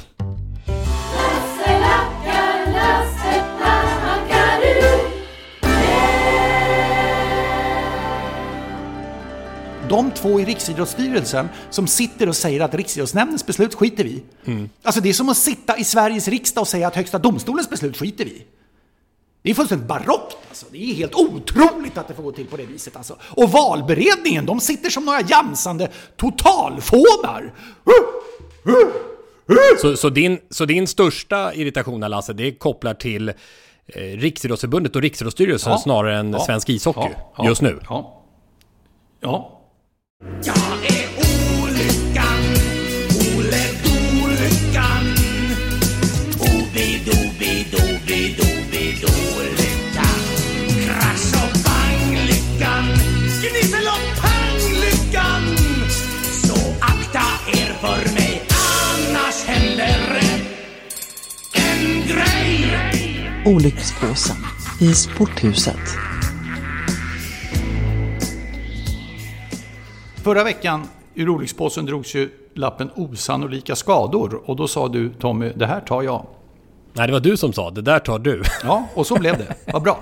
De två i Riksidrottsstyrelsen som sitter och säger att Riksidrottsnämndens beslut skiter vi. Mm. Alltså det är som att sitta i Sveriges riksdag och säga att Högsta domstolens beslut skiter vi. Det är fullständigt barockt. Alltså. Det är helt otroligt att det får gå till på det viset. Alltså. Och valberedningen, de sitter som några jamsande totalfånar. Så, så, din, så din största irritation, Lasse, det kopplar till eh, Riksidrottsförbundet och Riksidrottsstyrelsen ja. snarare än ja. svensk ishockey ja. Ja. just nu? Ja. Ja. Jag är olyckan, Ole Dolyckan. Obi-dobi-dobi-dobi-dolyckan. Krasch och bang-lyckan, gnissel och pang-lyckan. Så akta er för mig, annars händer en grej. Olyckspåsen i Sporthuset. Förra veckan ur olyckspåsen drogs ju lappen osannolika skador. Och då sa du, Tommy, det här tar jag. Nej, det var du som sa, det där tar du. Ja, och så blev det. Vad bra.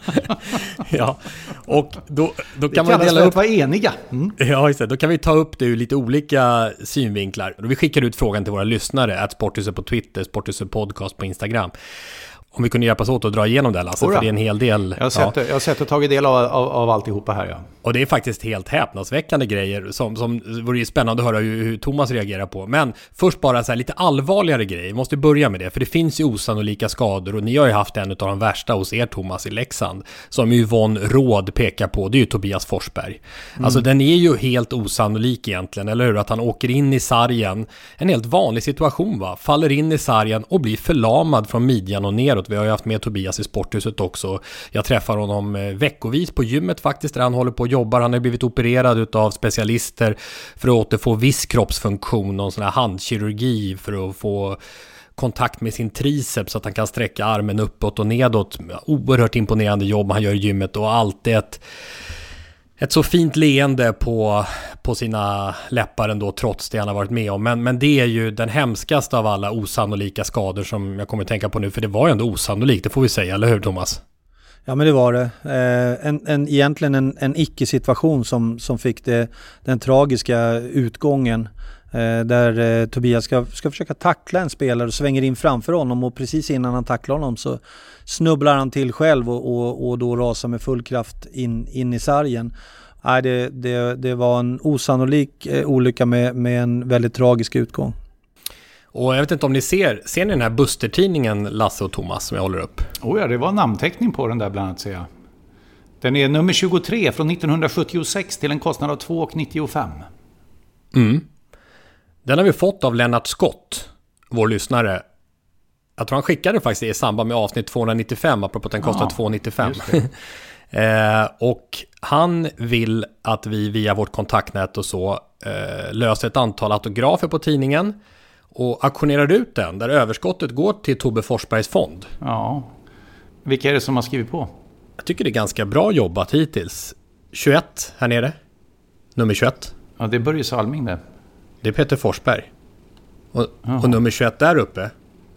Ja, och då, då kan det man dela upp... att vara eniga. Mm. Ja, just det. Då kan vi ta upp det ur lite olika synvinklar. Vi skickar ut frågan till våra lyssnare, att Sporthuset på Twitter, Sporthuset podcast på Instagram. Om vi kunde hjälpas åt att dra igenom det, Lasse, för det är en hel del... Jag har sett, ja. jag har sett och tagit del av, av, av alltihopa här, ja. Och det är faktiskt helt häpnadsväckande grejer som, som vore spännande att höra hur, hur Thomas reagerar på. Men först bara så här lite allvarligare grejer. Vi måste börja med det, för det finns ju osannolika skador. Och ni har ju haft en av de värsta hos er, Thomas, i Leksand. Som Yvonne Råd pekar på, det är ju Tobias Forsberg. Mm. Alltså den är ju helt osannolik egentligen, eller hur? Att han åker in i sargen. En helt vanlig situation, va? Faller in i sargen och blir förlamad från midjan och neråt. Vi har ju haft med Tobias i Sporthuset också. Jag träffar honom veckovis på gymmet faktiskt, där han håller på och jobbar. Han har blivit opererad av specialister för att återfå viss kroppsfunktion, någon sån här handkirurgi för att få kontakt med sin triceps så att han kan sträcka armen uppåt och nedåt. Oerhört imponerande jobb han gör i gymmet, och alltid ett Ett så fint leende på, på sina läppar ändå, trots det han har varit med om. Men, men det är ju den hemskaste av alla osannolika skador som jag kommer att tänka på nu. För det var ju ändå osannolikt, det får vi säga, eller hur Thomas? Ja, men det var det. Eh, en, en, egentligen en, en icke-situation som, som fick det, den tragiska utgången. Eh, där eh, Tobias ska, ska försöka tackla en spelare och svänger in framför honom. Och precis innan han tacklar honom så snubblar han till själv och, och, och då rasar med full kraft in, in i sargen. Nej, det, det, det var en osannolik eh, olycka med, med en väldigt tragisk utgång. Och jag vet inte om ni ser, ser ni den här Buster-tidningen, Lasse och Thomas, som jag håller upp? Oh ja, det var namnteckning på den där bland annat, ser jag. Den är nummer tjugotre från nittonhundrasjuttiosex till en kostnad av två kronor nittiofem. Mm. Den har vi fått av Lennart Skott, vår lyssnare. Jag tror han skickade faktiskt i samband med avsnitt tvåhundranittiofem, apropå att den kostar Ja, tvåhundranittiofem. eh, och han vill att vi via vårt kontaktnät och så eh, löser ett antal autografer på tidningen och auktionerar ut den, där överskottet går till Tobbe Forsbergs fond. Ja. Vilka är det som har skrivit på? Jag tycker det är ganska bra jobbat hittills. tjugoett här nere. Nummer tjugoett. Ja, det är Börje Salming det. Det är Peter Forsberg. Och, och nummer tjugoett där uppe,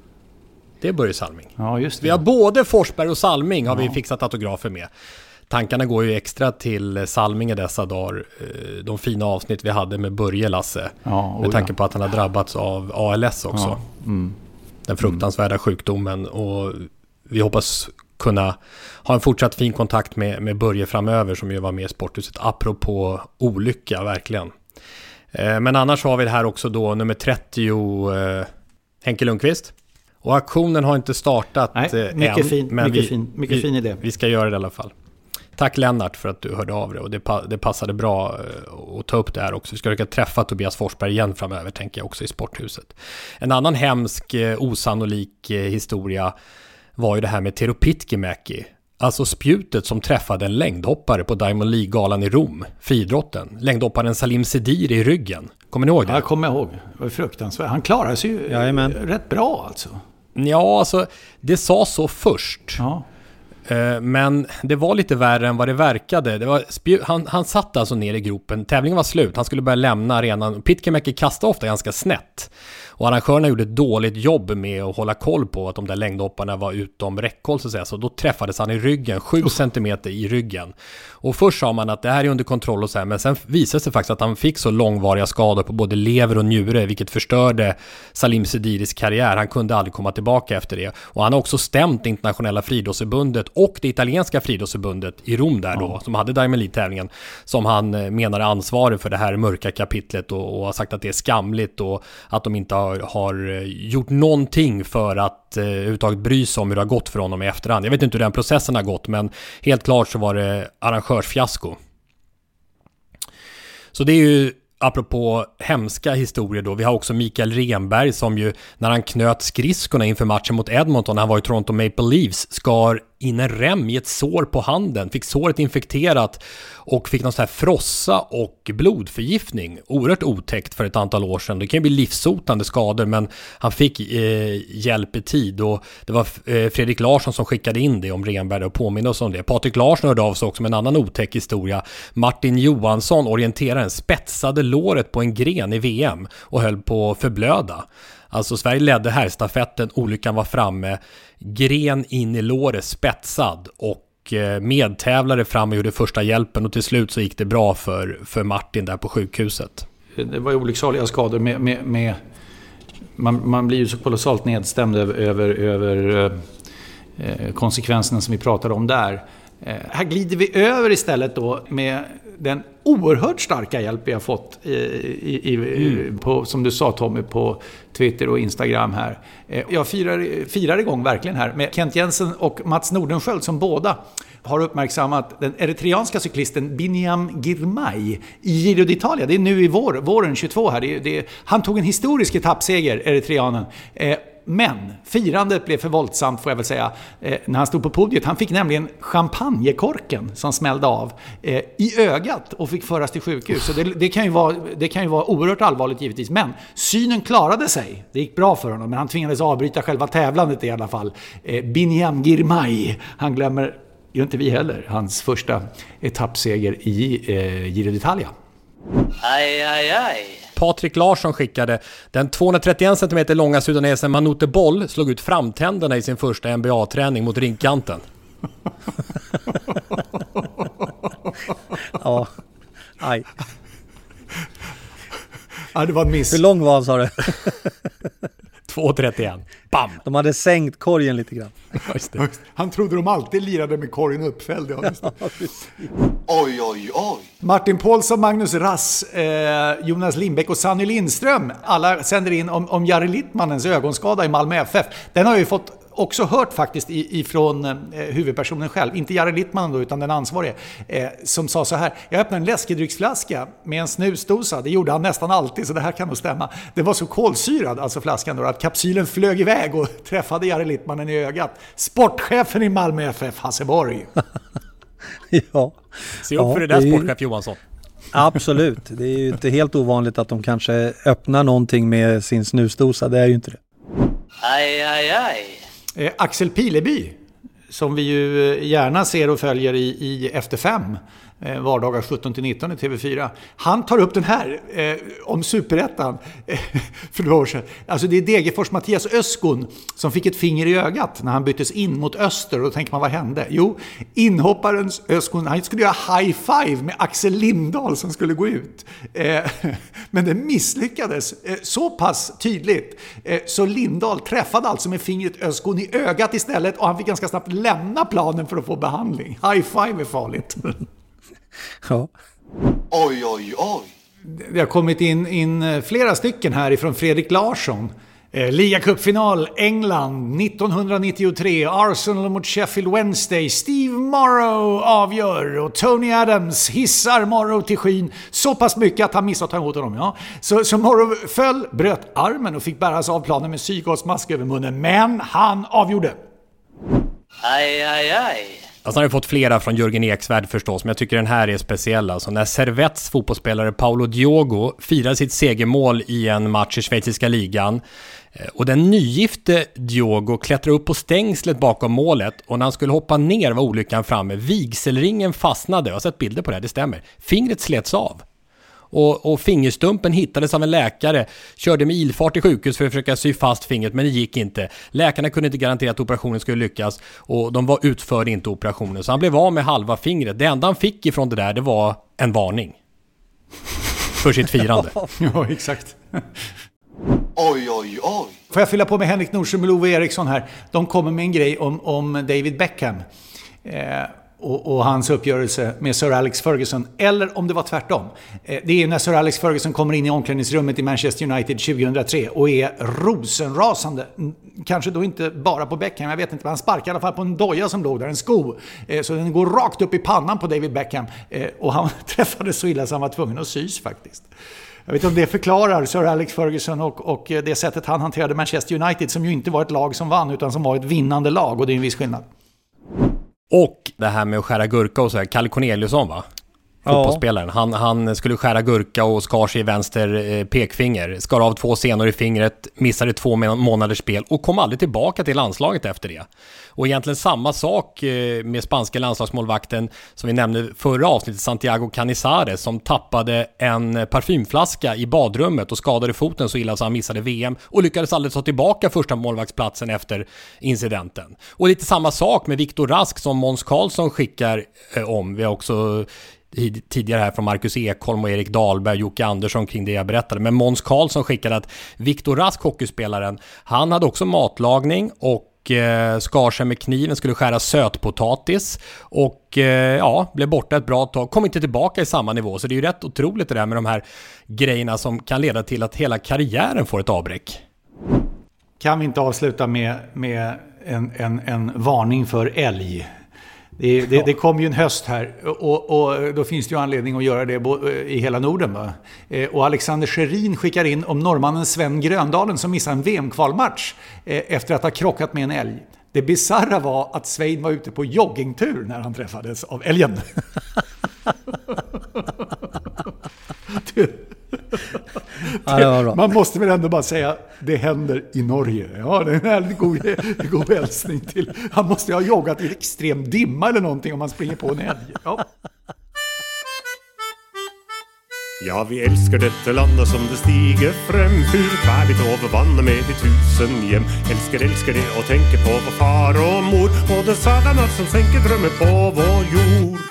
det är Börje Salming. Ja, just det. Vi har både Forsberg och Salming har Ja. vi fixat autografer med. Tankarna går ju extra till Salming i dessa dagar. De fina avsnitt vi hade med Börje Lasse. Ja, med tanke ja. på att han har drabbats av A L S också. Ja. Mm. Den fruktansvärda sjukdomen. Och vi hoppas kunna ha en fortsatt fin kontakt med, med Börje framöver, som ju var med i Sporthuset. Apropå olycka, verkligen. Eh, men annars har vi det här också då, nummer trettio, eh, Henke Lundqvist. Och aktionen har inte startat. Nej, eh, mycket än, fin, men mycket vi, fin, mycket vi, fin idé. Vi ska göra det i alla fall. Tack Lennart för att du hörde av dig, och det, det passade bra eh, att ta upp det här också. Vi ska försöka träffa Tobias Forsberg igen framöver, tänker jag, också i Sporthuset. En annan hemsk, eh, osannolik eh, historia var ju det här med Tero Pitkämäki. Alltså spjutet som träffade en längdhoppare på Diamond League-galan i Rom, friidrotten. Längdhopparen Salim Sediri i ryggen. Kommer ni ihåg det? Ja, jag kommer ihåg. Det var fruktansvärt. Han klarade sig ju Jajamän. rätt bra alltså. Ja, alltså det sa så först. Ja. Eh, Men det var lite värre än vad det verkade. Det var spju- han, han satt alltså ner i gropen. Tävlingen var slut. Han skulle börja lämna arenan. Pitkämäki kastade ofta ganska snett. Och arrangörerna gjorde ett dåligt jobb med att hålla koll på att de där längdhopparna var utom räckhåll, så att säga. Så då träffades han i ryggen, sju centimeter i ryggen. Och först sa man att det här är under kontroll och så här, men sen visade det sig faktiskt att han fick så långvariga skador på både lever och njure, vilket förstörde Salim Sediris karriär. Han kunde aldrig komma tillbaka efter det. Och han har också stämt det internationella friidrottsförbundet och det italienska friidrottsförbundet i Rom där då, Ja. som hade Diamond League-tävlingen, som han eh, menar är ansvarig för det här mörka kapitlet, och, och har sagt att det är skamligt och att de inte har, har eh, gjort någonting för att eh, överhuvudtaget bry sig om hur det har gått för honom i efterhand. Jag vet inte hur den processen har gått, men helt klart så var det arrangörsfiasko. Så det är ju apropå hemska historier då. Vi har också Mikael Renberg som ju, när han knöt skridskorna inför matchen mot Edmonton, när han var i Toronto Maple Leafs, skar in en rem i ett sår på handen, fick såret infekterat och fick någon sån här frossa och blodförgiftning. Oerhört otäckt för ett antal år sedan. Det kan ju bli livshotande skador, men han fick eh, hjälp i tid, och det var eh, Fredrik Larsson som skickade in det om Renberg och påminner oss om det. Patrik Larsson hörde av sig också med en annan otäck historia. Martin Johansson, orienteraren, spetsade låret på en gren i V M och höll på att förblöda. Alltså Sverige ledde här stafetten, olyckan var framme, gren in i låret, spetsad, och medtävlare fram och gjorde första hjälpen, och till slut så gick det bra för, för Martin där på sjukhuset. Det var ju olycksaliga skador med... med, med man, man blir ju så kolossalt nedstämd över, över, över eh, konsekvenserna som vi pratade om där. Eh, här glider vi över istället då med den oerhört starka hjälp vi har fått i, i, i, mm. på, som du sa Tommy, på Twitter och Instagram här. Eh, jag firar, firar igång verkligen här med Kent Jensen och Mats Nordenskjöld, som båda har uppmärksammat den eritreanska cyklisten Binyam Girmay i Giro d'Italia. Det är nu i vår, våren tjugotvå här. Det är, det är, han tog en historisk etappseger, eritreanen. Eh, Men firandet blev för våldsamt, får jag väl säga, eh, när han stod på podiet. Han fick nämligen champagnekorken som smällde av eh, i ögat och fick föras till sjukhus. Så det, det, kan ju vara, det kan ju vara oerhört allvarligt givetvis. Men synen klarade sig. Det gick bra för honom, men han tvingades avbryta själva tävlandet i alla fall. Eh, Binyam Girmay, han glömmer, gör inte vi heller, hans första etappseger i eh, Giro d'Italia. Aj, aj, aj. Patrik Larsson skickade den tvåhundratrettioen centimeter långa sudanesen Manute Boll slog ut framtänderna i sin första N B A-träning mot ringkanten. Ja, aj. Ja, det var en miss. Hur lång var han, sa du? två trettioen. Bam! De hade sänkt korgen lite grann. Just det. Han trodde de alltid lirade med korgen uppfälld. Ja, just det. Oj, oj, oj. Martin Paulsson, Magnus Rass, eh, Jonas Lindbäck och Sanny Lindström. Alla sänder in om, om Jari Littmannens ögonskada i Malmö F F. Den har ju fått också hört faktiskt ifrån eh, huvudpersonen själv, inte Jari Littman då, utan den ansvarige, eh, som sa så här: jag öppnade en läskedrycksflaska med en snusdosa, det gjorde han nästan alltid, så det här kan nog stämma. Det var så kolsyrad, alltså flaskan då, att kapsylen flög iväg och träffade Jari Littmanen i ögat. Sportchefen i Malmö F F, Hasseborg. Ja. Se upp ja, för det där, det sportchef Johansson. Absolut, det är ju inte helt ovanligt att de kanske öppnar någonting med sin snusdosa, det är ju inte det. Aj, aj, aj. Eh, Axel Pileby, som vi ju gärna ser och följer i, i Efter fem, eh, vardagar sjutton till nitton i T V fyra. Han tar upp den här eh, om Superettan eh, för några år sedan. Alltså det är Degerfors Mattias Öskon som fick ett finger i ögat när han byttes in mot Öster. Och då tänker man, vad hände? Jo, inhopparens Öskon, han skulle göra high five med Axel Lindahl som skulle gå ut. Eh, men det misslyckades eh, så pass tydligt. Eh, så Lindahl träffade alltså med fingret Öskon i ögat istället, och han fick ganska snabbt lämna planen för att få behandling. High five är farligt. Ja. Oj, oj, oj. Det har kommit in, in flera stycken här ifrån Fredrik Larsson. Eh, Ligacupfinal England nittonhundranittiotre, Arsenal mot Sheffield Wednesday. Steve Morrow avgör och Tony Adams hissar Morrow till skyn så pass mycket att han missar att ta emot honom. Ja. Så, så Morrow föll, bröt armen och fick bäras av planen med syrgasmask över munnen. Men han avgjorde. Aj, aj, aj. Alltså han har ju fått flera från Jörgen Eksvärd förstås, men jag tycker den här är speciell. Alltså när Servettes fotbollsspelare Paulo Diogo firade sitt segermål i en match i schweiziska ligan, och den nygifte Diogo klättrade upp på stängslet bakom målet, och när han skulle hoppa ner var olyckan framme. Vigselringen fastnade, jag har sett bilder på det här, det stämmer. Fingret slets av. Och, och fingerstumpen hittades av en läkare, körde med ilfart till sjukhus för att försöka sy fast fingret, men det gick inte. Läkarna kunde inte garantera att operationen skulle lyckas, och de var utförde inte operationen, så han blev av med halva fingret. Det enda han fick ifrån det där, det var en varning för sitt firande. Ja, exakt. Oj, oj, oj. Får jag fylla på med Henrik Nordström och Love Eriksson här? De kommer med en grej om, om David Beckham. Eh, Och, och hans uppgörelse med Sir Alex Ferguson, eller om det var tvärtom. Eh, det är när Sir Alex Ferguson kommer in i omklädningsrummet i Manchester United tjugohundratre och är rosenrasande. Kanske då inte bara på Beckham, jag vet inte, men han sparkar i alla fall på en doja som låg där, en sko. Eh, så den går rakt upp i pannan på David Beckham, eh, och han träffade så illa så han var tvungen att sys faktiskt. Jag vet inte om det förklarar Sir Alex Ferguson och, och det sättet han hanterade Manchester United, som ju inte var ett lag som vann utan som var ett vinnande lag, och det är en viss skillnad. Och det här med att skära gurka och så här, Kalle Corneliusson va? Fotbollsspelaren. Han, han skulle skära gurka och skar sig i vänster eh, pekfinger. Skar av två senor i fingret, missade två månaders spel och kom aldrig tillbaka till landslaget efter det. Och egentligen samma sak eh, med spanska landslagsmålvakten som vi nämnde förra avsnittet, Santiago Canizares, som tappade en parfymflaska i badrummet och skadade foten så illa så han missade V M och lyckades aldrig ta tillbaka första målvaktsplatsen efter incidenten. Och lite samma sak med Viktor Rask som Måns Karlsson skickar eh, om. Vi har också tidigare här från Marcus Ekholm och Erik Dahlberg, Jocke Andersson kring det jag berättade. Men Måns Karlsson skickade att Viktor Rask, hockeyspelaren, han hade också matlagning och eh, skar sig med kniven, skulle skära sötpotatis och eh, ja, blev borta ett bra tag, kom inte tillbaka i samma nivå. Så det är ju rätt otroligt det där med de här grejerna som kan leda till att hela karriären får ett avbräck. Kan vi inte avsluta med, med en, en, en varning för älg? Det, det, det kom ju en höst här och, och då finns det ju anledning att göra det i hela Norden. Va? Och Alexander Scherin skickar in om norrmannen Sven Gröndalen som missade en V M-kvalmatch efter att ha krockat med en älg. Det bizarra var att Svein var ute på joggingtur när han träffades av älgen. Ja, det var bra. Man måste väl ändå bara säga det händer i Norge. Ja, det är en väldigt god, god hälsning till. Han måste ha joggat i extrem dimma eller någonting om han springer på en älg. Ja. Ja, vi älskar detta landa som det stiger fram, fyrfärdigt över vann med i tusen hem. Älskar, älskar det och tänker på vår far och mor och den saga natt som sänker drömmen på vår jord.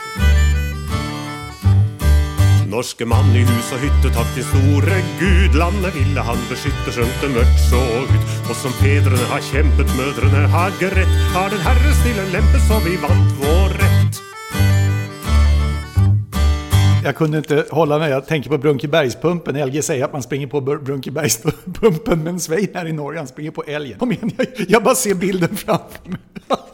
Norske man i hus och hytte, tack till store Gud. Landet ville han beskytte, skjønt det mørkt så ut. Och som fedrene har kämpet, mödrarna har grätt, har den herre stille lempe så vi vant vår rätt. Jag kunde inte hålla mig. Jag tänker på Brunkebergspumpen. L G säger att man springer på Brunkebergspumpen, men Svein här i Norge, han springer på älgen. Kom igen, jag, jag bara ser bilden framför mig.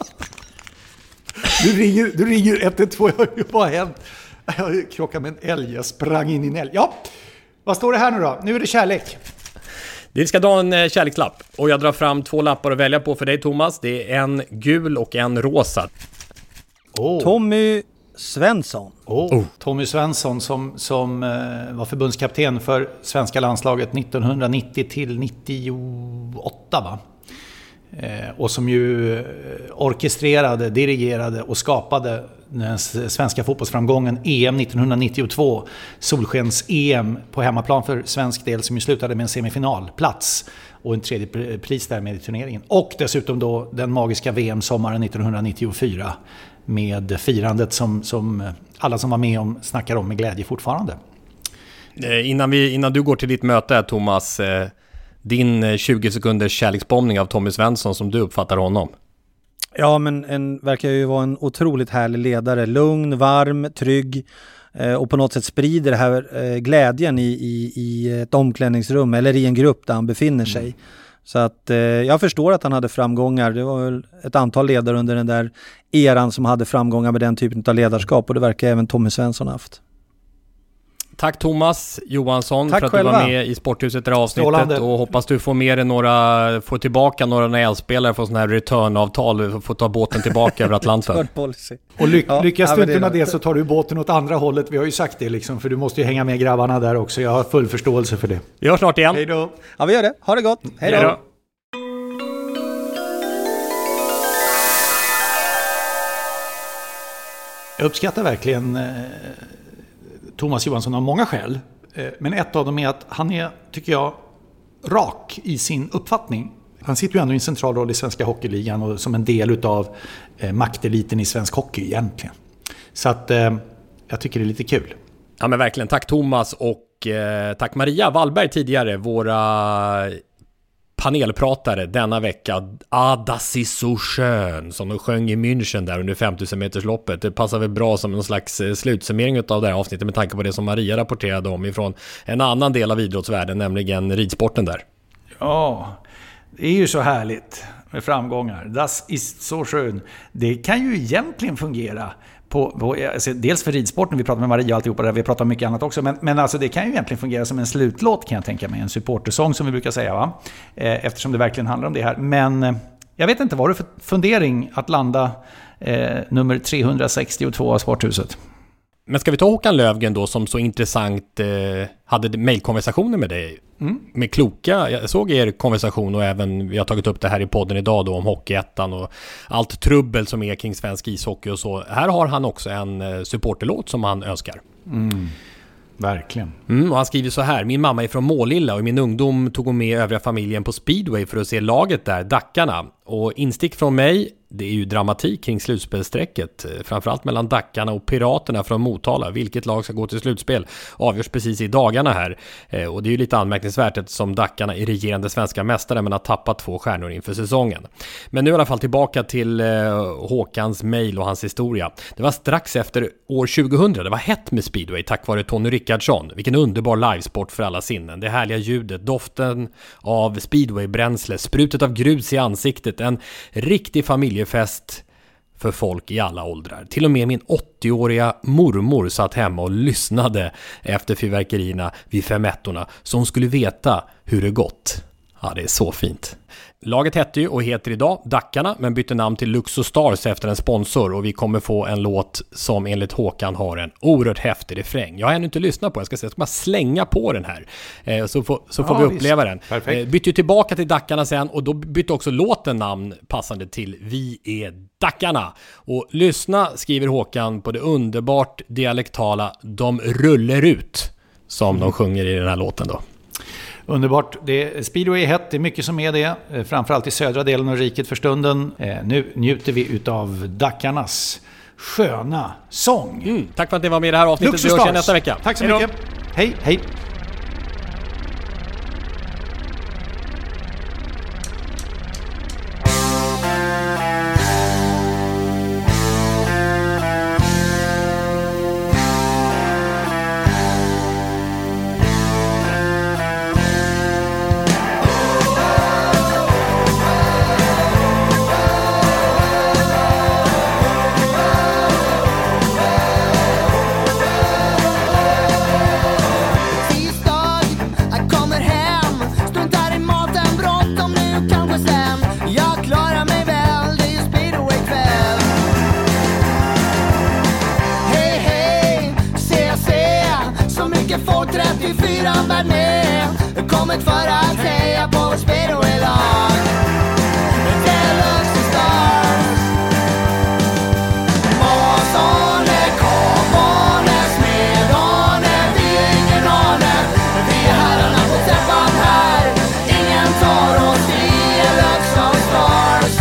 Du ringer, du ringer ett ett två. Vad har hänt? Jag krockade med en älg. Jag sprang in i en älg. Ja, vad står det här nu då? Nu är det kärlek. Vi ska dra en kärlekslapp. Och jag drar fram två lappar att välja på för dig, Thomas. Det är en gul och en rosa. Oh. Tommy Svensson. Oh. Tommy Svensson som, som eh, var förbundskapten för svenska landslaget nittonhundranittio till nittioåtta, va? Eh, och som ju orkestrerade, dirigerade och skapade den svenska fotbollsframgången E M nittonhundranittiotvå, Solskens-E M på hemmaplan för svensk del, som ju slutade med en semifinalplats och en tredje pris därmed i turneringen. Och dessutom då den magiska V M-sommaren nittonhundranittiofyra med firandet som, som alla som var med om snackar om med glädje fortfarande. Eh, innan, vi, innan du går till ditt möte, Thomas, eh, din tjugo sekunders kärleksbombning av Tommy Svensson som du uppfattar honom. Ja, men en, verkar ju vara en otroligt härlig ledare. Lugn, varm, trygg eh, och på något sätt sprider det här eh, glädjen i, i, i ett omklädningsrum eller i en grupp där han befinner sig. Mm. Så att eh, jag förstår att han hade framgångar. Det var väl ett antal ledare under den där eran som hade framgångar med den typen av ledarskap, och det verkar även Tommy Svensson haft. Tack Thomas Johansson. Tack för att själva. Du var med i Sporthuset i det här avsnittet. Strålande. Och hoppas du får med dig några, får tillbaka några N H L-spelare, får sådana här return-avtal, får ta båten tillbaka över Atlanten. Och ly- ja, lyckas ja, du inte det med det så tar du båten åt andra hållet. Vi har ju sagt det liksom, för du måste ju hänga med grabbarna där också. Jag har full förståelse för det. Vi hörs snart igen. Hej då. Ja, vi gör det. Ha det gott. Hej då. Hej då. Jag uppskattar verkligen eh, Thomas Johansson av många skäl. Eh, men ett av dem är att han är, tycker jag, rak i sin uppfattning. Han sitter ju ändå i en central roll i svenska hockeyligan och som en del utav eh, makteliten i svensk hockey egentligen. Så att eh, jag tycker det är lite kul. Ja, men verkligen. Tack Thomas och eh, tack Maria Wallberg tidigare, våra panelpratare denna vecka. Ah, das ist so schön, som de sjöng i München där under femtusen metersloppet. Det passar väl bra som en slags slutsummering av det här avsnittet med tanke på det som Maria rapporterade om ifrån en annan del av idrottsvärlden, nämligen ridsporten där. Ja, det är ju så härligt med framgångar. Das ist so schön. Det kan ju egentligen fungera på, på alltså dels för ridsporten, vi pratar med Maria och alltihopa där, vi pratar om mycket annat också, men, men alltså det kan ju egentligen fungera som en slutlåt, kan jag tänka mig, en supportersång som vi brukar säga, va? Eh, eftersom det verkligen handlar om det här. Men eh, jag vet inte, vad är det för fundering att landa eh, nummer trehundrasextiotvå av Sporthuset? Men ska vi ta Håkan Lövgren då, som så intressant eh, hade mejlkonversationer med dig? Mm. Med kloka, jag såg er konversation och även vi har tagit upp det här i podden idag då om Hockeyettan och allt trubbel som är kring svensk ishockey och så. Här har han också en eh, supporterlåt som han önskar. Mm. Verkligen. Mm, och han skriver så här: min mamma är från Målilla och i min ungdom tog hon med övriga familjen på Speedway för att se laget där, Dackarna. Och instick från mig, det är ju dramatik kring slutspelsträcket, framförallt mellan Dackarna och Piraterna från Motala. Vilket lag ska gå till slutspel avgörs precis i dagarna här. Eh, och det är ju lite anmärkningsvärt eftersom Dackarna är regerande svenska mästare men har tappat två stjärnor inför säsongen. Men nu i alla fall tillbaka till eh, Håkans mejl och hans historia. Det var strax efter år tjugohundra, det var hett med Speedway tack vare Tony Rickardsson. Vilken underbar livesport för alla sinnen. Det härliga ljudet, doften av Speedway-bränsle, sprutet av grus i ansiktet, en riktig familjefest för folk i alla åldrar. Till och med min åttioåriga mormor satt hemma och lyssnade efter fyrverkerierna vid femettorna, så hon skulle veta hur det gått. Ja, det är så fint. Laget hette ju och heter idag Dackarna, men bytte namn till Luxo Stars efter en sponsor, och vi kommer få en låt som enligt Håkan har en oerhört häftig refräng. Jag har ännu inte lyssnat på, jag ska, säga, jag ska bara slänga på den här eh, så, får, så får ja, vi uppleva visst. Den. Eh, bytte ju tillbaka till Dackarna sen, och då bytte också låten namn passande till Vi är Dackarna. Och lyssna, skriver Håkan, på det underbart dialektala De rullar ut som mm. de sjunger i den här låten då. Underbart. Det, Speedway är hett, det är mycket som är det. Framförallt i södra delen av riket för stunden. Eh, nu njuter vi utav Dackarnas sköna sång. Mm, tack för att ni var med i det här avsnittet. Vi hörs igen nästa vecka. Tack så hej mycket. Hej, hej. bestämd. Jag klarar mig väl, det är ju speedway-kväll. Hej hej, se se, så mycket folk trettiofyra värd med. Kommit för att heja på vårt speedway-lag. Deluxe Stars. Masane, Kabane, Smedane, vi är ingen ane. Vi är herrarna på täppan här. Ingen tar oss i Deluxe Stars.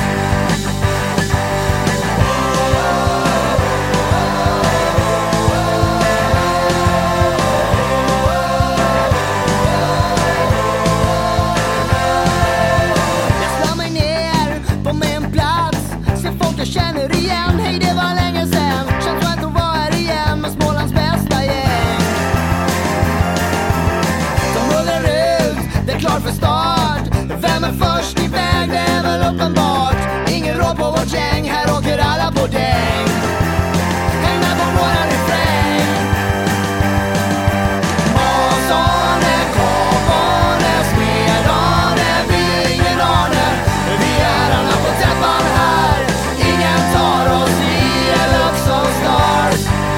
Jag slår mig ner på min plats. Ser folk jag känner igen. Hej, det var länge sen. Känns skönt att vara här igen med Smålands bästa gäng. De rullar ut, det är klart för start. Vem är först iväg? Det är väl uppenbart. Ingen råd på vårt gäng. Här åker alla på däng. Häng med på våran refräng. Masane, Kabane, Smedane, vi är ingen ane. Vi är herrarna på täppan här. Ingen tar oss i Deluxe Stars.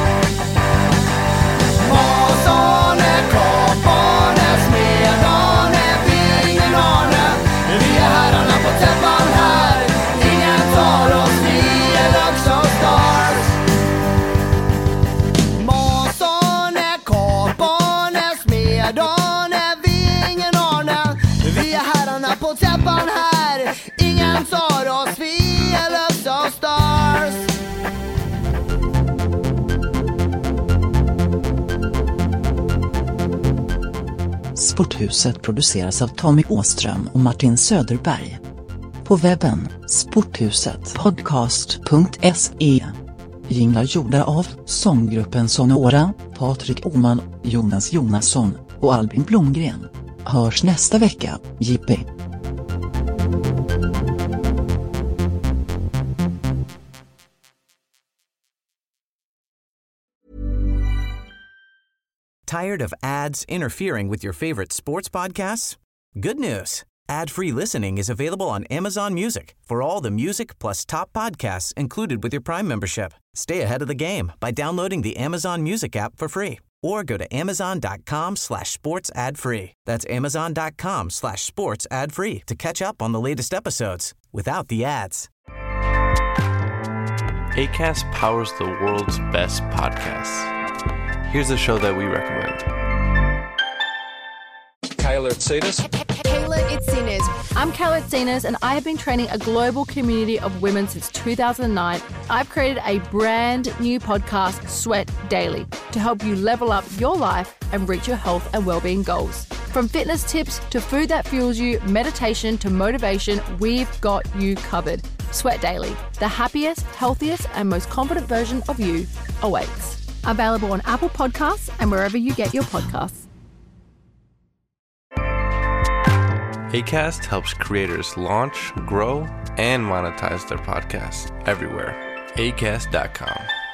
Masane, Kabane, Smedane, vi är ingen ane. Vi är herrarna på täppan här. Ingen tar oss i Deluxe Stars. Masane, Kabane, Smedane, vi är ingen ane. Vi är herrarna på täppan här. Ingen tar oss, vi är Deluxe Stars. Sporthuset produceras av Tommy Åström och Martin Söderberg. På webben sporthuset podcast punkt se. Jinglar gjorda av sånggruppen Sonora, Patrik Oman, Jonas Jonasson och Albin Blomgren. Hörs nästa vecka, J P. Tired of ads interfering with your favorite sports podcasts? Good news. Ad-free listening is available on Amazon Music for all the music plus top podcasts included with your Prime membership. Stay ahead of the game by downloading the Amazon Music app for free or go to amazon.com slash sports ad free. That's amazon.com slash sports ad free to catch up on the latest episodes without the ads. Acast powers the world's best podcasts. Here's a show that we recommend. Kayla Itsinas. Kayla Itsinas. I'm Kayla Itsinas, and I have been training a global community of women since two thousand nine. I've created a brand new podcast, Sweat Daily, to help you level up your life and reach your health and well-being goals. From fitness tips to food that fuels you, meditation to motivation, we've got you covered. Sweat Daily, the happiest, healthiest, and most confident version of you awaits. Available on Apple Podcasts and wherever you get your podcasts. Acast helps creators launch, grow, and monetize their podcasts everywhere. acast dot com.